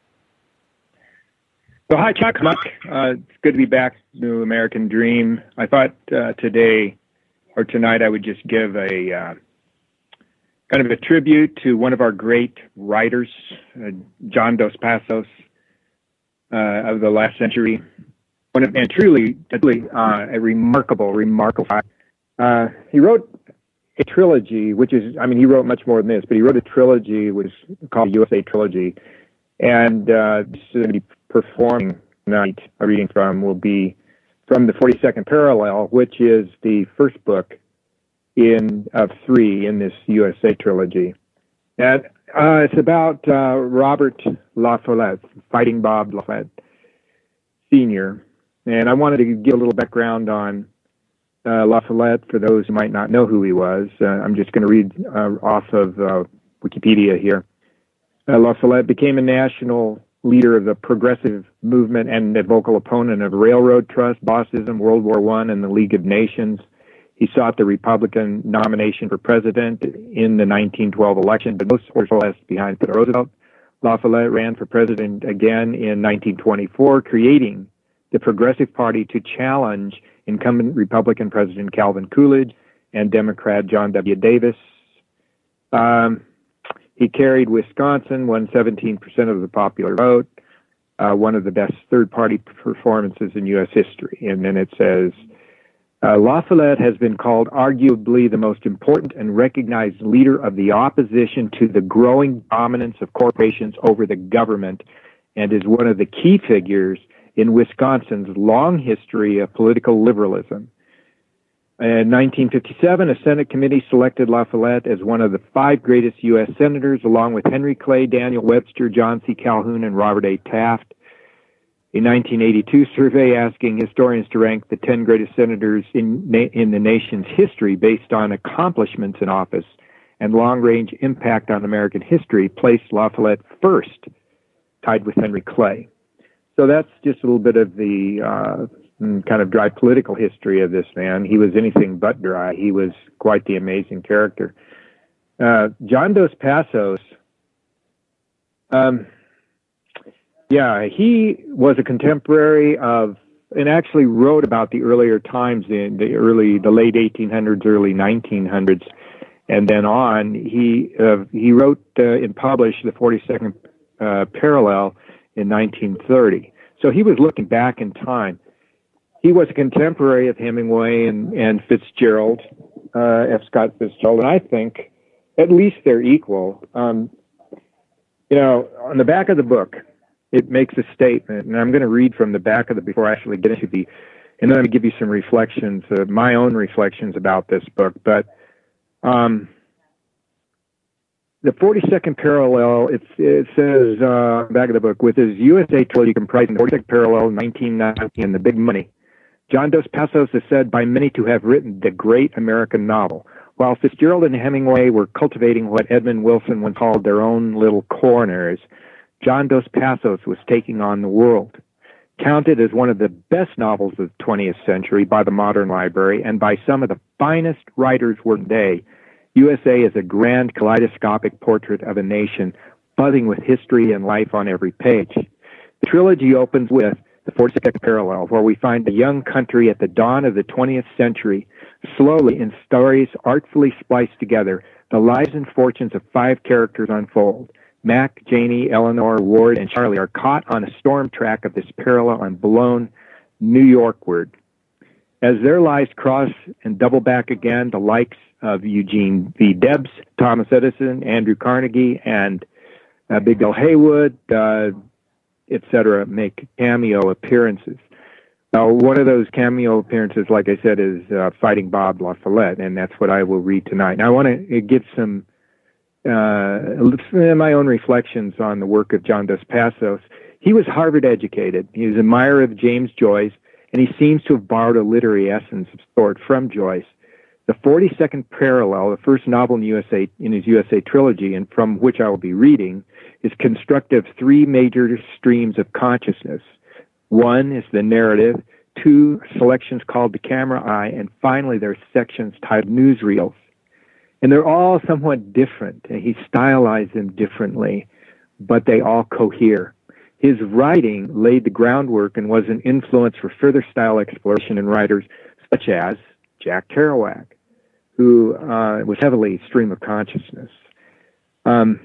So hi, Chuck. Mike. Uh, it's good to be back. New American Dream. I thought uh, today or tonight I would just give a uh, kind of a tribute to one of our great writers, uh, John Dos Passos, uh, of the last century. One of, and truly, truly uh, a remarkable, remarkable. Uh, he wrote a trilogy, which is, I mean, he wrote much more than this, but he wrote a trilogy, which is called U S A Trilogy. And uh, this is going to be performing tonight. A reading from will be from the forty-second Parallel, which is the first book in of three in this U S A trilogy. And uh, it's about uh, Robert La Follette, Fighting Bob La Follette Senior And I wanted to give a little background on uh, La Follette for those who might not know who he was. Uh, I'm just going to read uh, off of uh, Wikipedia here. Uh, La Follette became a national leader of the progressive movement and a vocal opponent of railroad trust, bossism, World War One, and the League of Nations. He sought the Republican nomination for president in the nineteen twelve election, but most were left behind Roosevelt. La Follette ran for president again in nineteen twenty-four, creating the Progressive Party to challenge incumbent Republican President Calvin Coolidge and Democrat John W. Davis. Um, he carried Wisconsin, won seventeen percent of the popular vote, uh, one of the best third-party performances in U S history. And then it says, Uh, La Follette has been called arguably the most important and recognized leader of the opposition to the growing dominance of corporations over the government and is one of the key figures in Wisconsin's long history of political liberalism. In nineteen fifty-seven, a Senate committee selected La Follette as one of the five greatest U S senators, along with Henry Clay, Daniel Webster, John C. Calhoun, and Robert A. Taft. a nineteen eighty-two survey asking historians to rank the ten greatest senators in, na- in the nation's history based on accomplishments in office and long-range impact on American history placed La Follette first, tied with Henry Clay. So that's just a little bit of the uh, kind of dry political history of this man. He was anything but dry. He was quite the amazing character. Uh, John Dos Passos, um, yeah, he was a contemporary of, and actually wrote about the earlier times in the early, the late eighteen hundreds, early nineteen hundreds, and then on. He uh, he wrote uh, and published the forty-second uh, Parallel in nineteen thirty. So he was looking back in time. He was a contemporary of Hemingway and, and Fitzgerald, uh, F. Scott Fitzgerald, and I think at least they're equal. Um, you know, on the back of the book, it makes a statement, and I'm going to read from the back of the before I actually get into the, and then I'm going to give you some reflections, uh, my own reflections about this book. But um, the forty-second Parallel, it, it says uh, back of the book, with his U S A trilogy comprising the forty-second Parallel, nineteen ninety, and The Big Money, John Dos Passos is said by many to have written the great American novel. While Fitzgerald and Hemingway were cultivating what Edmund Wilson once called their own little corners, John Dos Passos was taking on the world. Counted as one of the best novels of the twentieth century by the modern library and by some of the finest writers working today, U S A is a grand kaleidoscopic portrait of a nation buzzing with history and life on every page. The trilogy opens with the forty-second Parallel, where we find a young country at the dawn of the twentieth century, slowly in stories artfully spliced together, the lives and fortunes of five characters unfold. Mac, Janie, Eleanor, Ward, and Charlie are caught on a storm track of this parallel and blown New Yorkward. As their lives cross and double back again, the likes of Eugene V. Debs, Thomas Edison, Andrew Carnegie, and uh, Big Bill Haywood, uh, et cetera, make cameo appearances. Now, one of those cameo appearances, like I said, is uh, Fighting Bob La Follette, and that's what I will read tonight. Now, I want to give some uh, my own reflections on the work of John Dos Passos. He was Harvard educated. He was an admirer of James Joyce, and he seems to have borrowed a literary essence of sort from Joyce. The forty-second Parallel, the first novel in, U S A, in his U S A trilogy, and from which I will be reading, is constructed of three major streams of consciousness. One is the narrative, two selections called the camera eye, and finally there are sections titled newsreels. And they're all somewhat different, and he stylized them differently, but they all cohere. His writing laid the groundwork and was an influence for further style exploration in writers such as Jack Kerouac, who uh, was heavily stream of consciousness. Um,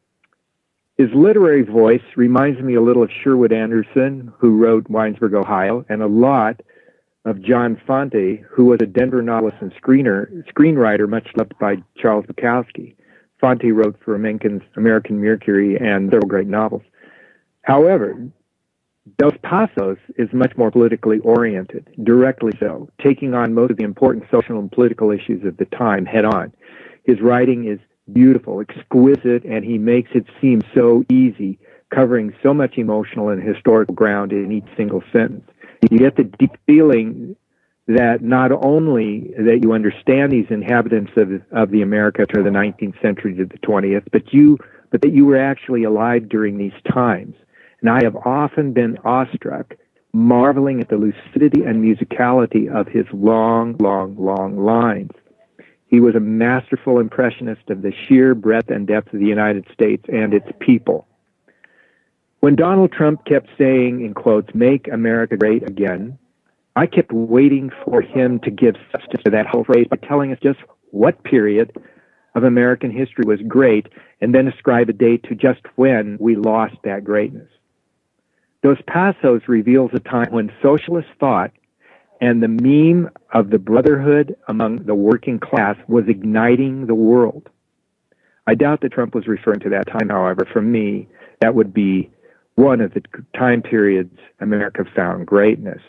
his literary voice reminds me a little of Sherwood Anderson, who wrote Winesburg, Ohio, and a lot of John Fante, who was a Denver novelist and screener, screenwriter, much loved by Charles Bukowski. Fante wrote for Menken's American Mercury and several great novels. However, Dos Passos is much more politically oriented, directly so, taking on most of the important social and political issues of the time head on. His writing is beautiful, exquisite, and he makes it seem so easy, covering so much emotional and historical ground in each single sentence. You get the deep feeling that not only that you understand these inhabitants of, of the America to the nineteenth century to the twentieth, but you, but that you were actually alive during these times. And I have often been awestruck, marveling at the lucidity and musicality of his long, long, long lines. He was a masterful impressionist of the sheer breadth and depth of the United States and its people. When Donald Trump kept saying, in quotes, "Make America Great Again," I kept waiting for him to give substance to that whole phrase by telling us just what period of American history was great and then ascribe a date to just when we lost that greatness. Dos Passos reveals a time when socialist thought and the meme of the brotherhood among the working class was igniting the world. I doubt that Trump was referring to that time, however. For me, that would be one of the time periods America found greatness.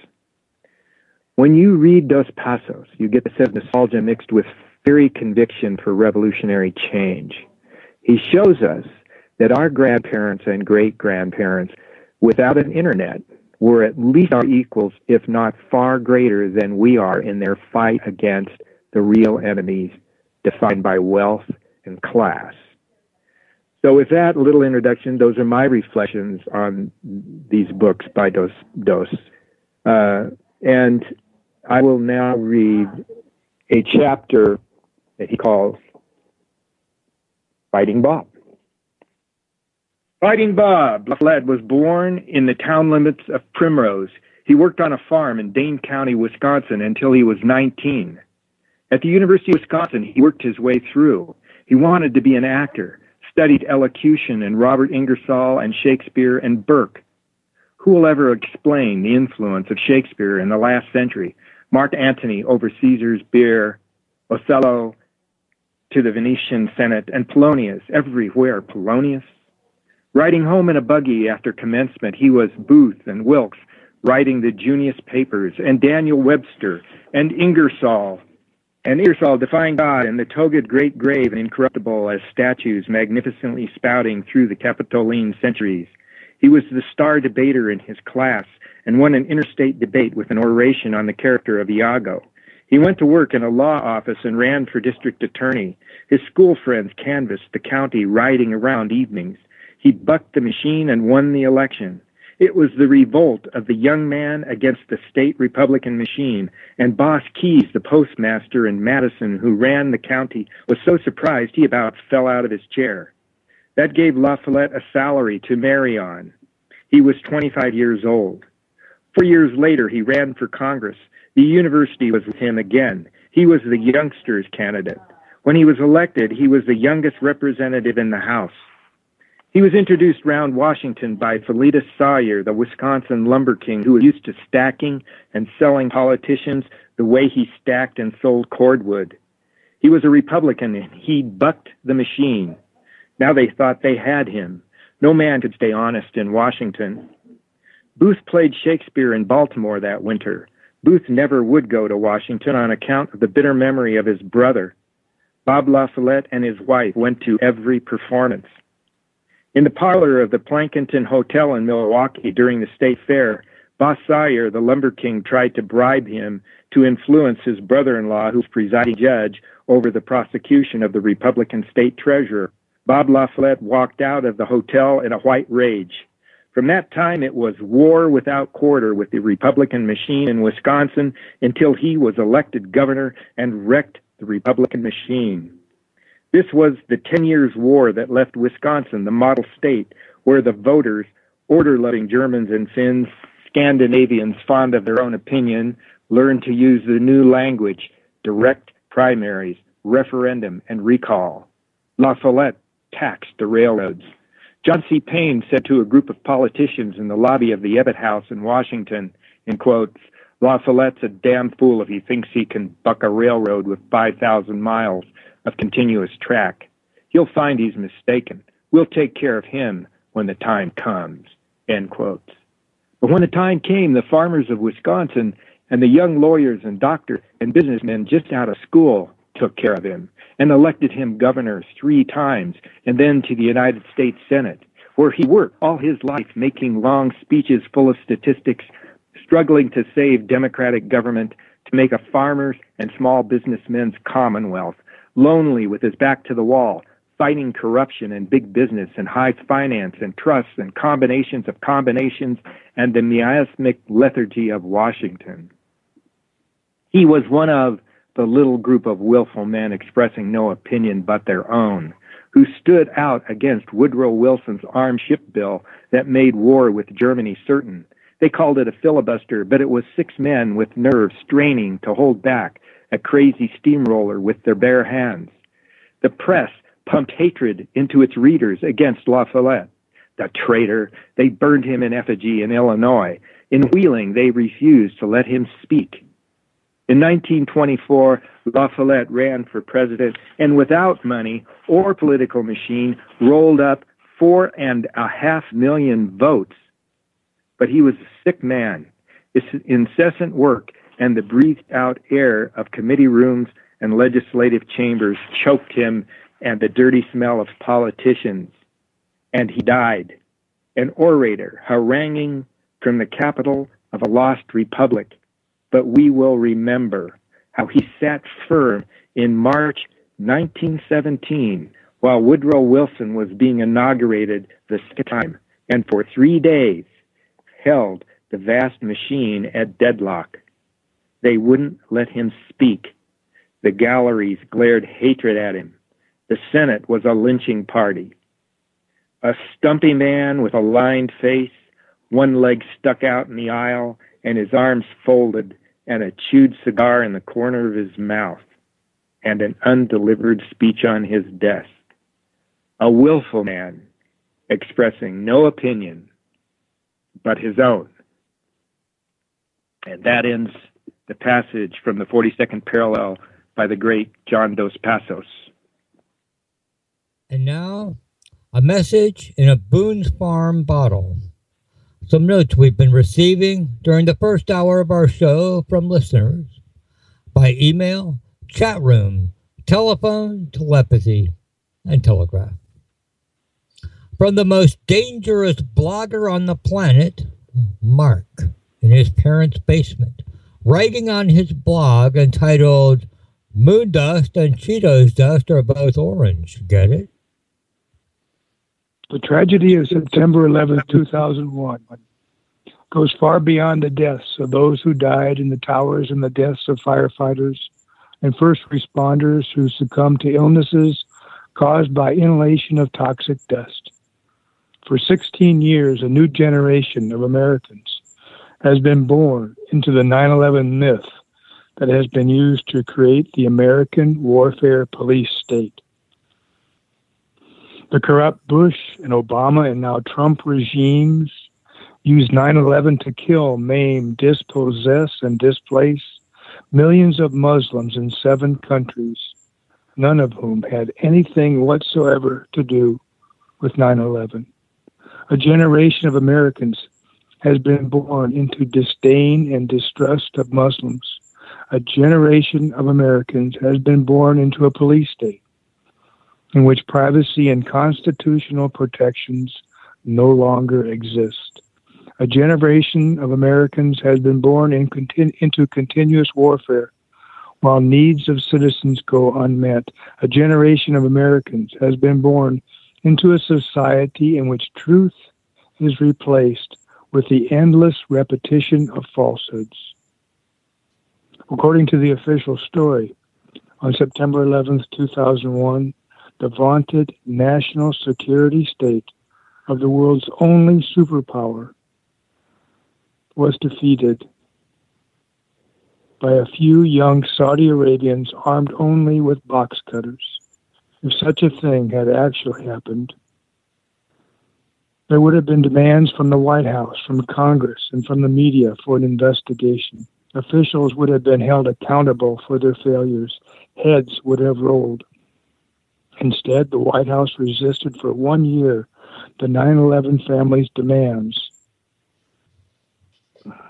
When you read Dos Passos, you get the sense of nostalgia mixed with fiery conviction for revolutionary change. He shows us that our grandparents and great-grandparents, without an internet, were at least our equals, if not far greater than we are in their fight against the real enemies defined by wealth and class. So with that little introduction, those are my reflections on these books by Dos. Dos. Uh, and I will now read a chapter that he calls Fighting Bob. Fighting Bob La Follette was born in the town limits of Primrose. He worked on a farm in Dane County, Wisconsin until he was nineteen. At the University of Wisconsin, he worked his way through. He wanted to be an actor, studied elocution and Robert Ingersoll and Shakespeare and Burke. Who will ever explain the influence of Shakespeare in the last century? Mark Antony over Caesar's beer, Othello to the Venetian Senate, and Polonius, everywhere Polonius. Riding home in a buggy after commencement, he was Booth and Wilkes, writing the Junius Papers, and Daniel Webster, and Ingersoll, and Ingersoll defying God, and the togaed great grave and incorruptible as statues magnificently spouting through the Capitoline centuries. He was the star debater in his class and won an interstate debate with an oration on the character of Iago. He went to work in a law office and ran for district attorney. His school friends canvassed the county riding around evenings. He bucked the machine and won the election. It was the revolt of the young man against the state Republican machine, and Boss Keyes, the postmaster in Madison who ran the county, was so surprised he about fell out of his chair. That gave La Follette a salary to marry on. He was twenty-five years old. Four years later, he ran for Congress. The university was with him again. He was the youngsters candidate. When he was elected, he was the youngest representative in the House. He was introduced round Washington by Philetus Sawyer, the Wisconsin lumber king, who was used to stacking and selling politicians the way he stacked and sold cordwood. He was a Republican, and he bucked the machine. Now they thought they had him. No man could stay honest in Washington. Booth played Shakespeare in Baltimore that winter. Booth never would go to Washington on account of the bitter memory of his brother. Bob La Follette and his wife went to every performance. In the parlor of the Plankinton Hotel in Milwaukee during the state fair, Boss Sawyer, the lumber king, tried to bribe him to influence his brother-in-law, who was presiding judge over the prosecution of the Republican state treasurer. Bob La Follette walked out of the hotel in a white rage. From that time, it was war without quarter with the Republican machine in Wisconsin until he was elected governor and wrecked the Republican machine. This was the ten years war that left Wisconsin the model state where the voters, order-loving Germans and Finns, Scandinavians fond of their own opinion, learned to use the new language, direct primaries, referendum, and recall. La Follette taxed the railroads. John C. Payne said to a group of politicians in the lobby of the Ebbett House in Washington, in quotes, La Follette's a damn fool if he thinks he can buck a railroad with five thousand miles of continuous track. He'll find he's mistaken. We'll take care of him when the time comes, end quotes. But when the time came, the farmers of Wisconsin and the young lawyers and doctors and businessmen just out of school took care of him and elected him governor three times and then to the United States Senate, where he worked all his life making long speeches full of statistics, struggling to save democratic government, to make a farmers' and small businessmen's commonwealth, lonely with his back to the wall, fighting corruption and big business and high finance and trusts and combinations of combinations and the miasmic lethargy of Washington. He was one of the little group of willful men expressing no opinion but their own, who stood out against Woodrow Wilson's armed ship bill that made war with Germany certain. They called it a filibuster, but it was six men with nerves straining to hold back a crazy steamroller with their bare hands. The press pumped hatred into its readers against La Follette. The traitor, they burned him in effigy in Illinois. In Wheeling, they refused to let him speak. In nineteen twenty-four, La Follette ran for president and without money or political machine rolled up four and a half million votes. But he was a sick man. His incessant work and the breathed-out air of committee rooms and legislative chambers choked him, and the dirty smell of politicians. And he died, an orator, haranguing from the capital of a lost republic, but we will remember how he sat firm in March nineteen seventeen while Woodrow Wilson was being inaugurated the second time, and for three days held the vast machine at deadlock. They wouldn't let him speak. The galleries glared hatred at him. The Senate was a lynching party. A stumpy man with a lined face, one leg stuck out in the aisle, and his arms folded, and a chewed cigar in the corner of his mouth, and an undelivered speech on his desk. A willful man, expressing no opinion but his own. And that ends the passage from the forty-second parallel by the great John Dos Passos. And now, a message in a Boone's Farm bottle. Some notes we've been receiving during the first hour of our show from listeners by email, chat room, telephone, telepathy, and telegraph. From the most dangerous blogger on the planet, Mark, in his parents' basement, writing on his blog entitled Moon Dust and Cheetos Dust are both orange. Get it? The tragedy of September eleventh, two thousand one goes far beyond the deaths of those who died in the towers and the deaths of firefighters and first responders who succumbed to illnesses caused by inhalation of toxic dust. For sixteen years, a new generation of Americans has been born into the nine eleven myth that has been used to create the American warfare police state. The corrupt Bush and Obama and now Trump regimes used nine eleven to kill, maim, dispossess, and displace millions of Muslims in seven countries, none of whom had anything whatsoever to do with nine eleven. A generation of Americans has been born into disdain and distrust of Muslims. A generation of Americans has been born into a police state in which privacy and constitutional protections no longer exist. A generation of Americans has been born in continu- into continuous warfare while needs of citizens go unmet. A generation of Americans has been born into a society in which truth is replaced with the endless repetition of falsehoods. According to the official story, on September eleventh, two thousand one, the vaunted national security state of the world's only superpower was defeated by a few young Saudi Arabians armed only with box cutters. If such a thing had actually happened, there would have been demands from the White House, from Congress, and from the media for an investigation. Officials would have been held accountable for their failures. Heads would have rolled. Instead, the White House resisted for one year the nine eleven family's demands for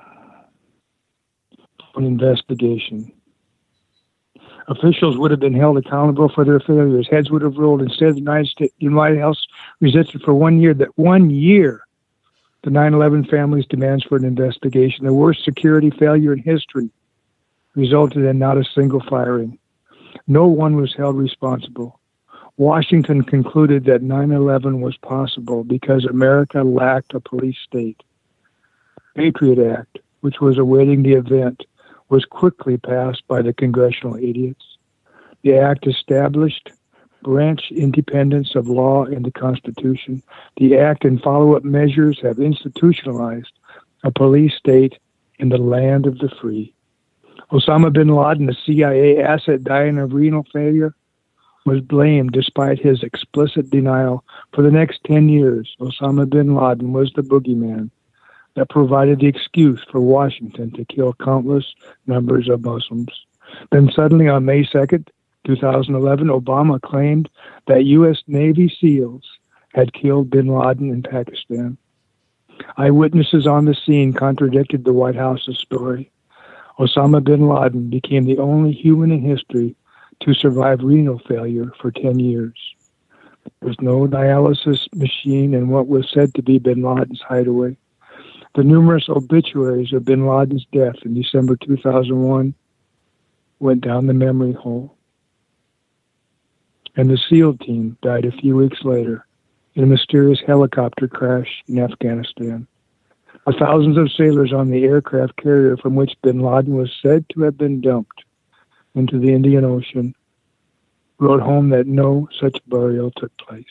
an investigation. Officials would have been held accountable for their failures. Heads would have rolled. Instead, the United States, the White House resisted for one year. That one year, the nine eleven family's demands for an investigation. The worst security failure in history resulted in not a single firing. No one was held responsible. Washington concluded that nine eleven was possible because America lacked a police state. Patriot Act, which was awaiting the event, was quickly passed by the congressional idiots. The act established branch independence of law in the Constitution. The act and follow-up measures have institutionalized a police state in the land of the free. Osama bin Laden, a C I A asset dying of renal failure, was blamed despite his explicit denial. For the next ten years, Osama bin Laden was the boogeyman that provided the excuse for Washington to kill countless numbers of Muslims. Then suddenly on May second, two thousand eleven, Obama claimed that U S Navy SEALs had killed bin Laden in Pakistan. Eyewitnesses on the scene contradicted the White House's story. Osama bin Laden became the only human in history to survive renal failure for ten years. There was no dialysis machine in what was said to be bin Laden's hideaway. The numerous obituaries of bin Laden's death in December two thousand one went down the memory hole. And the SEAL team died a few weeks later in a mysterious helicopter crash in Afghanistan. The thousands of sailors on the aircraft carrier from which bin Laden was said to have been dumped into the Indian Ocean wrote home that no such burial took place.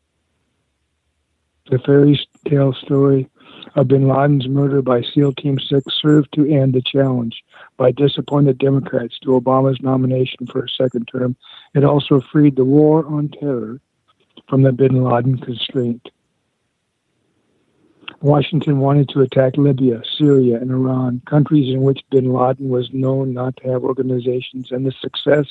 The fairy tale story of bin Laden's murder by SEAL Team six served to end the challenge by disappointed Democrats to Obama's nomination for a second term. It also freed the war on terror from the bin Laden constraint. Washington wanted to attack Libya, Syria, and Iran, countries in which bin Laden was known not to have organizations, and the success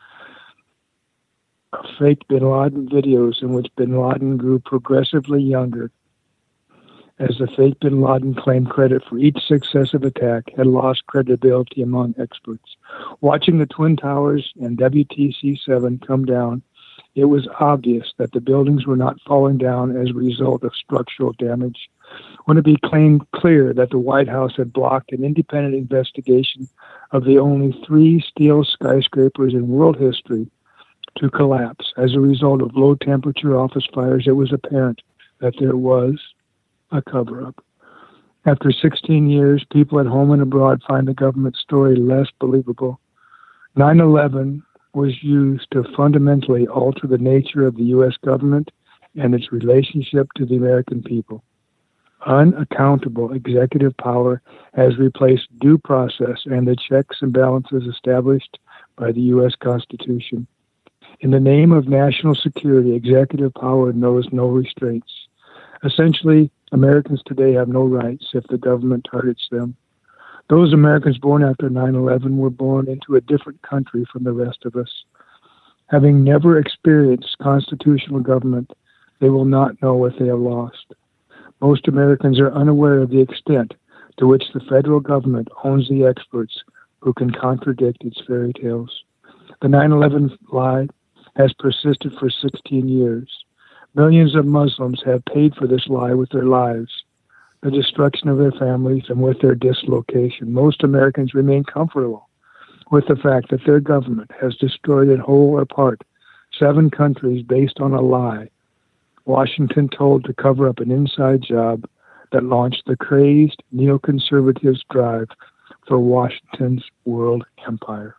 of fake bin Laden videos in which bin Laden grew progressively younger as the fake bin Laden claimed credit for each successive attack had lost credibility among experts. Watching the Twin Towers and W T C seven come down, it was obvious that the buildings were not falling down as a result of structural damage. When it became clear that the White House had blocked an independent investigation of the only three steel skyscrapers in world history to collapse as a result of low-temperature office fires, it was apparent that there was a cover-up. After sixteen years, people at home and abroad find the government story less believable. nine eleven was used to fundamentally alter the nature of the U S government and its relationship to the American people. Unaccountable executive power has replaced due process and the checks and balances established by the U S Constitution. In the name of national security, executive power knows no restraints. Essentially, Americans today have no rights if the government targets them. Those Americans born after nine eleven were born into a different country from the rest of us. Having never experienced constitutional government, they will not know what they have lost. Most Americans are unaware of the extent to which the federal government owns the experts who can contradict its fairy tales. The nine eleven lie has persisted for sixteen years. Millions of Muslims have paid for this lie with their lives, the destruction of their families, and with their dislocation. Most Americans remain comfortable with the fact that their government has destroyed in whole or part seven countries based on a lie Washington told to cover up an inside job that launched the crazed neoconservatives' drive for Washington's world empire.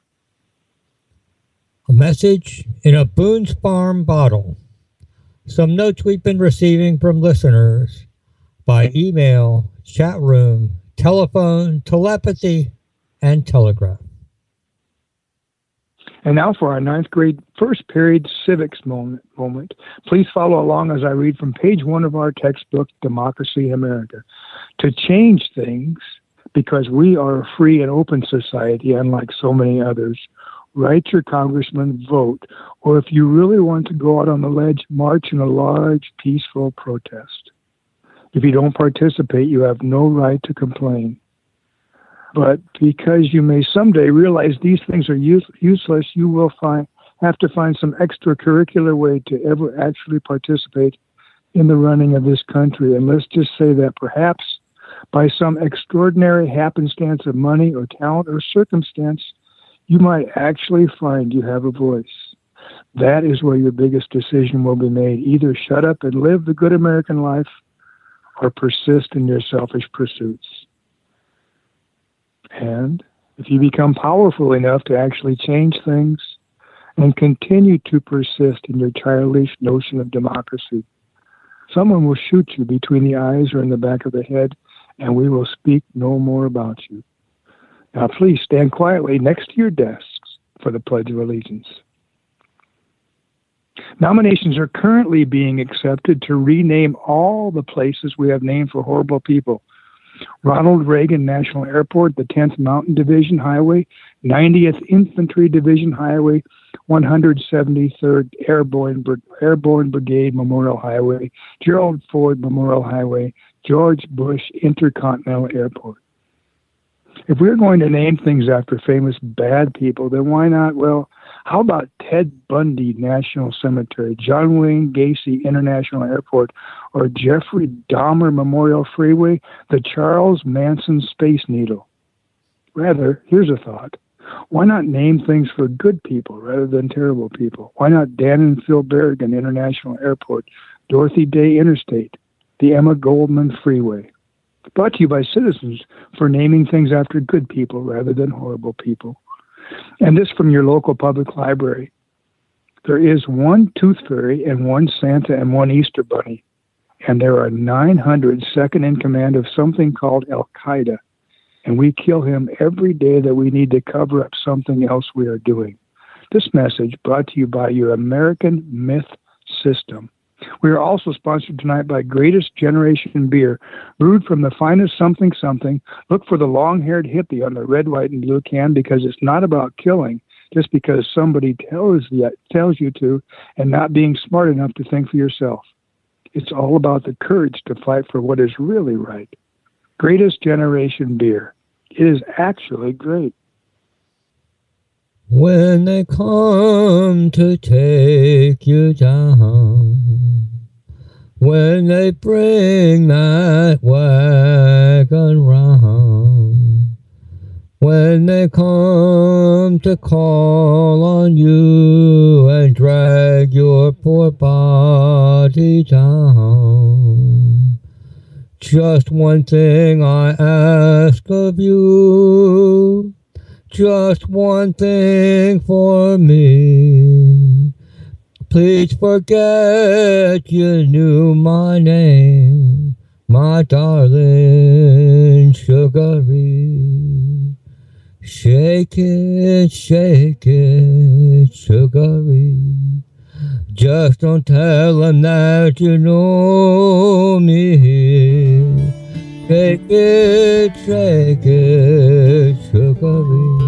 A message in a Boone's Farm bottle. Some notes we've been receiving from listeners by email, chat room, telephone, telepathy, and telegraph. And now for our ninth grade first period civics moment. moment. Please follow along as I read from page one of our textbook, Democracy in America. To change things, because we are a free and open society, unlike so many others, write your congressman, vote, or if you really want to go out on the ledge, march in a large, peaceful protest. If you don't participate, you have no right to complain. But because you may someday realize these things are use, useless, you will find have to find some extracurricular way to ever actually participate in the running of this country. And let's just say that perhaps by some extraordinary happenstance of money or talent or circumstance, you might actually find you have a voice. That is where your biggest decision will be made. Either shut up and live the good American life or persist in your selfish pursuits. And if you become powerful enough to actually change things and continue to persist in your childish notion of democracy, someone will shoot you between the eyes or in the back of the head, and we will speak no more about you. Now, please stand quietly next to your desks for the Pledge of Allegiance. Nominations are currently being accepted to rename all the places we have named for horrible people. Ronald Reagan National Airport, the tenth Mountain Division Highway, ninetieth Infantry Division Highway, one hundred seventy-third Airborne, Airborne Brigade Memorial Highway, Gerald Ford Memorial Highway, George Bush Intercontinental Airport. If we're going to name things after famous bad people, then why not, well, How about Ted Bundy National Cemetery, John Wayne Gacy International Airport, or Jeffrey Dahmer Memorial Freeway, the Charles Manson Space Needle? Rather, here's a thought. Why not name things for good people rather than terrible people? Why not Dan and Phil Berrigan International Airport, Dorothy Day Interstate, the Emma Goldman Freeway? Brought to you by citizens for naming things after good people rather than horrible people. And this from your local public library. There is one Tooth Fairy and one Santa and one Easter Bunny. And there are nine hundred second in command of something called Al-Qaeda. And we kill him every day that we need to cover up something else we are doing. This message brought to you by your American Myth System. We are also sponsored tonight by Greatest Generation Beer, brewed from the finest something something. Look for the long-haired hippie on the red, white, and blue can, because it's not about killing just because somebody tells you, tells you to, and not being smart enough to think for yourself. It's all about the courage to fight for what is really right. Greatest Generation Beer. It is actually great. When they come to take you down, when they bring that wagon round, when they come to call on you and drag your poor body down, just one thing I ask of you, just one thing for me. Please forget you knew my name, my darling Sugary. Shake it, shake it, Sugary. Just don't tell them that you know me. Shake it, shake it, Sugary.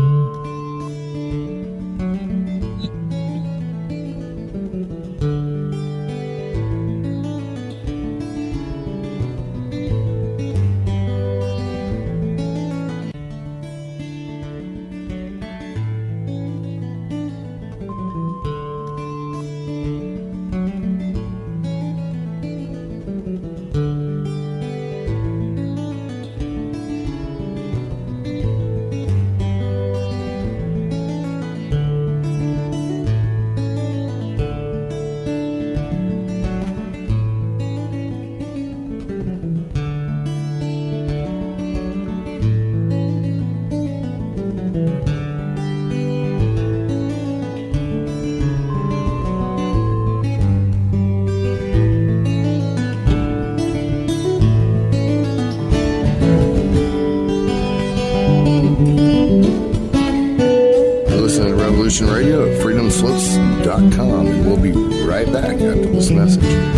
Radio at freedom slips dot com, and we'll be right back after this message.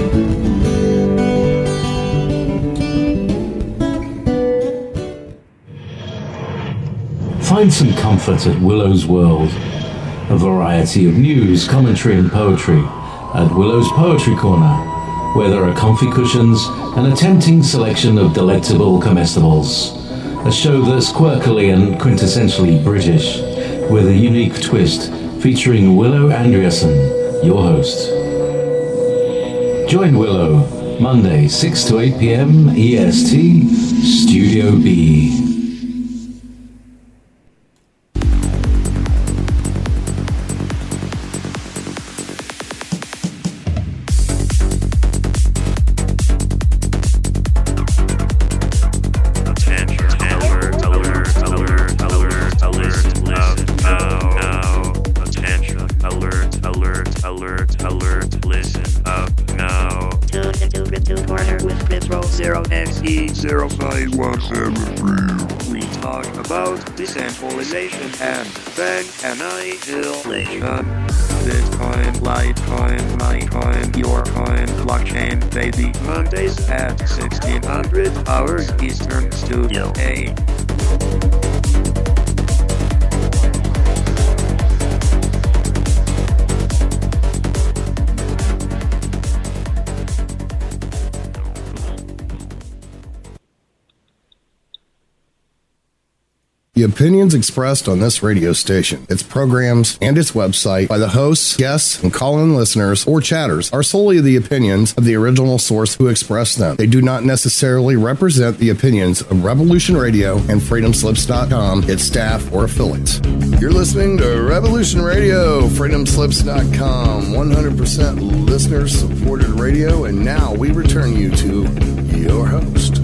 Find some comfort at Willow's World, a variety of news, commentary and poetry at Willow's Poetry Corner, where there are comfy cushions and a tempting selection of delectable comestibles. A show that's quirkily and quintessentially British, with a unique twist, featuring Willow Andreasen, your host. Join Willow, Monday, six to eight p.m. E S T, Studio B. Decentralization and then annihilation. Bitcoin, Litecoin, Litecoin, your coin, blockchain, baby. Mondays at sixteen hundred hours Eastern, Studio A. The opinions expressed on this radio station, its programs, and its website by the hosts, guests, and call-in listeners or chatters are solely the opinions of the original source who expressed them. They do not necessarily represent the opinions of Revolution Radio and freedom slips dot com, its staff, or affiliates. You're listening to Revolution Radio, freedom slips dot com, one hundred percent listener-supported radio, and now we return you to your host.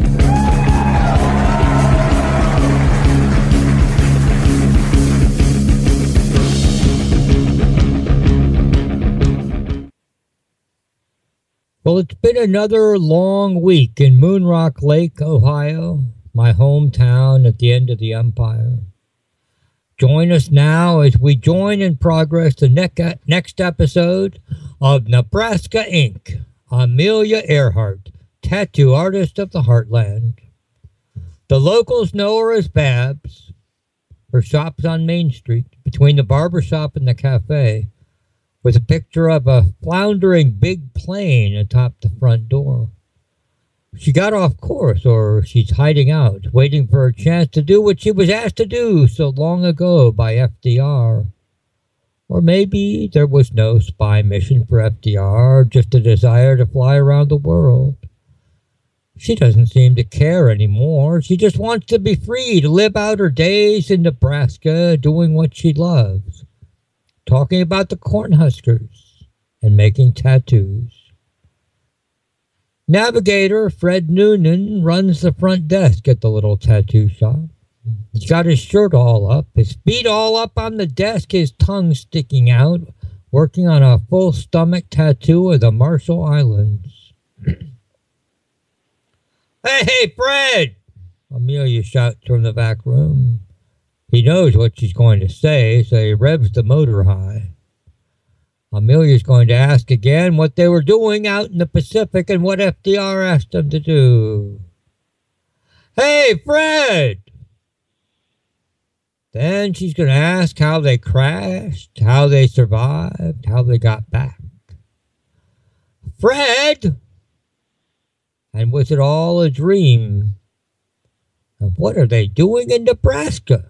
Well, it's been another long week in Moonrock Lake, Ohio, my hometown at the end of the empire. Join us now as we join in progress the ne- next episode of Nebraska Incorporated. Amelia Earhart, tattoo artist of the Heartland. The locals know her as Babs. Her shop's on Main Street, between the barber shop and the cafe, with a picture of a floundering big plane atop the front door. She got off course, or she's hiding out, waiting for a chance to do what she was asked to do so long ago by F D R. Or maybe there was no spy mission for F D R, just a desire to fly around the world. She doesn't seem to care anymore. She just wants to be free to live out her days in Nebraska doing what she loves. Talking about the Cornhuskers and making tattoos. Navigator Fred Noonan runs the front desk at the little tattoo shop. He's got his shirt all up, his feet all up on the desk, his tongue sticking out, working on a full stomach tattoo of the Marshall Islands. Hey, hey, Fred! Amelia shouts from the back room. He knows what she's going to say, so he revs the motor high. Amelia's going to ask again what they were doing out in the Pacific and what F D R asked them to do. Hey, Fred! Then she's going to ask how they crashed, how they survived, how they got back. Fred! And was it all a dream? And what are they doing in Nebraska?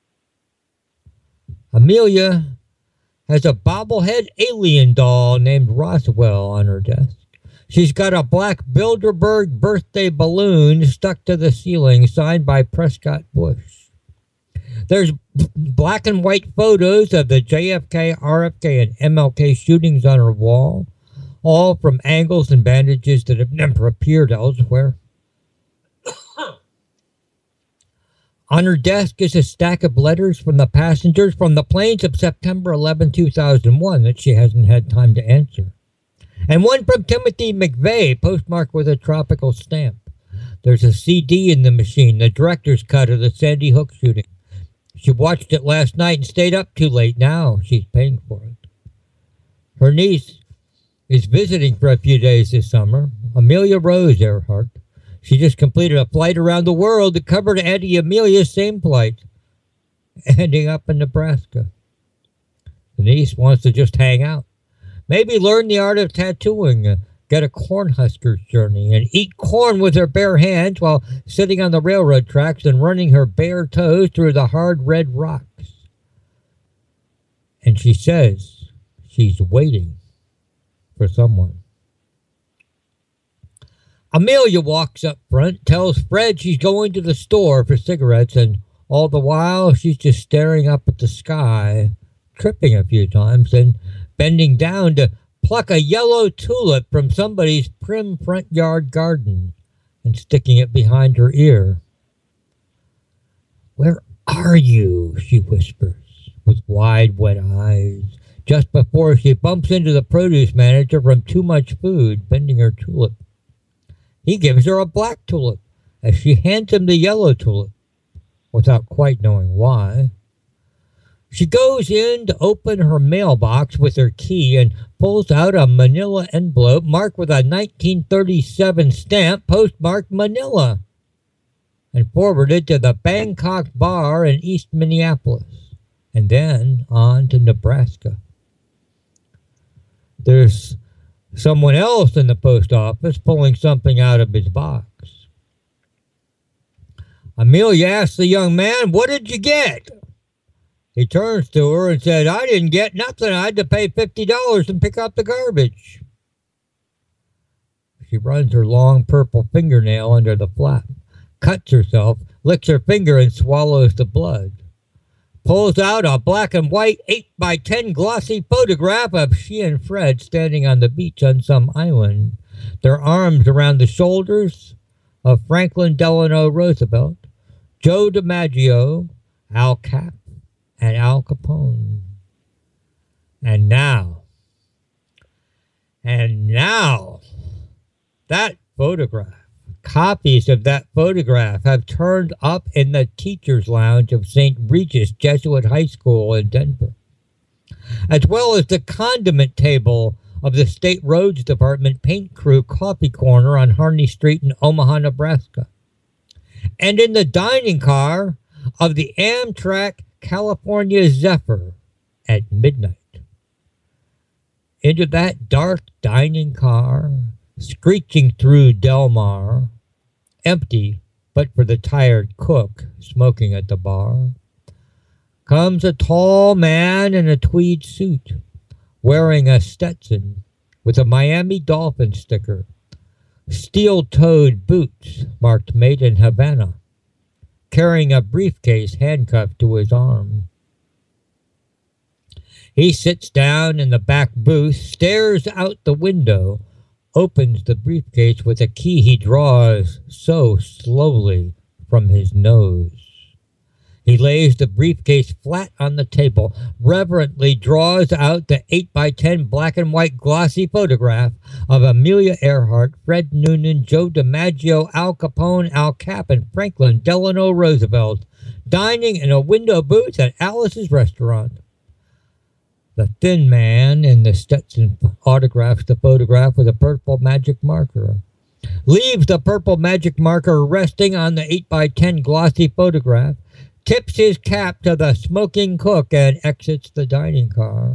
Amelia has a bobblehead alien doll named Roswell on her desk. She's got a black Bilderberg birthday balloon stuck to the ceiling, signed by Prescott Bush. There's black and white photos of the J F K, R F K, and M L K shootings on her wall, all from angles and bandages that have never appeared elsewhere. On her desk is a stack of letters from the passengers from the planes of September eleventh, two thousand one that she hasn't had time to answer. And one from Timothy McVeigh, postmarked with a tropical stamp. There's a C D in the machine, the director's cut of the Sandy Hook shooting. She watched it last night and stayed up too late. Now she's paying for it. Her niece is visiting for a few days this summer, Amelia Rose Earhart. She just completed a flight around the world that covered Auntie Amelia's same flight, ending up in Nebraska. The niece wants to just hang out. Maybe learn the art of tattooing, uh, get a Cornhuskers journey, and eat corn with her bare hands while sitting on the railroad tracks and running her bare toes through the hard red rocks. And she says she's waiting for someone. Amelia walks up front, tells Fred she's going to the store for cigarettes, and all the while she's just staring up at the sky, tripping a few times, and bending down to pluck a yellow tulip from somebody's prim front yard garden and sticking it behind her ear. Where are you? She whispers with wide, wet eyes, just before she bumps into the produce manager from Too Much Food, bending her tulip. He gives her a black tulip as she hands him the yellow tulip, without quite knowing why. She goes in to open her mailbox with her key and pulls out a manila envelope marked with a nineteen thirty-seven stamp postmarked Manila and forwarded to the Bangkok Bar in East Minneapolis, and then on to Nebraska. There's someone else in the post office pulling something out of his box. Amelia asked the young man, "What did you get?" He turns to her and said, "I didn't get nothing. I had to pay fifty dollars and pick up the garbage." She runs her long purple fingernail under the flap, cuts herself, licks her finger, and swallows the blood. Pulls out a black and white eight by ten glossy photograph of she and Fred standing on the beach on some island, their arms around the shoulders of Franklin Delano Roosevelt, Joe DiMaggio, Al Cap, and Al Capone. And now, and now, that photograph, copies of that photograph have turned up in the teacher's lounge of Saint Regis Jesuit High School in Denver, as well as the condiment table of the State Roads Department Paint Crew Coffee Corner on Harney Street in Omaha, Nebraska, and in the dining car of the Amtrak California Zephyr at midnight. Into that dark dining car, screeching through Del Mar, empty but for the tired cook smoking at the bar, comes a tall man in a tweed suit, wearing a Stetson with a Miami Dolphin sticker, steel-toed boots marked Made in Havana, carrying a briefcase handcuffed to his arm. He sits down in the back booth, stares out the window, opens the briefcase with a key he draws so slowly from his nose. He lays the briefcase flat on the table, reverently draws out the eight by ten black and white glossy photograph of Amelia Earhart, Fred Noonan, Joe DiMaggio, Al Capone, Al Cap, and Franklin Delano Roosevelt dining in a window booth at Alice's restaurant. The thin man in the Stetson autographs the photograph with a purple magic marker, leaves the purple magic marker resting on the eight by ten glossy photograph, tips his cap to the smoking cook, and exits the dining car.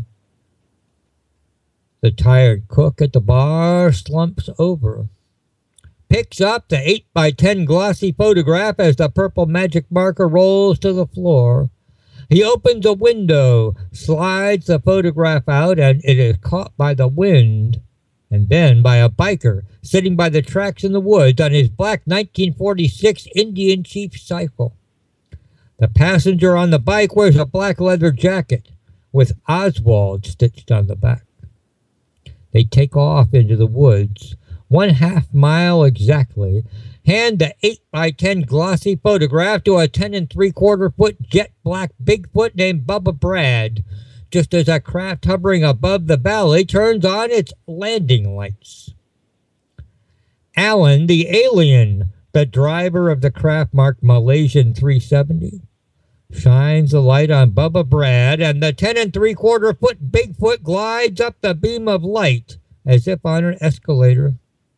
The tired cook at the bar slumps over, picks up the eight by ten glossy photograph as the purple magic marker rolls to the floor. He opens a window, slides the photograph out, and it is caught by the wind, and then by a biker sitting by the tracks in the woods on his black nineteen forty-six Indian Chief cycle. The passenger on the bike wears a black leather jacket with Oswald stitched on the back. They take off into the woods, one half mile exactly, hand the eight by ten glossy photograph to a ten and three quarter foot jet black Bigfoot named Bubba Brad, just as a craft hovering above the valley turns on its landing lights. Alan, the alien, the driver of the craft marked Malaysian three seventy, shines the light on Bubba Brad, and the ten and three quarter foot Bigfoot glides up the beam of light as if on an escalator.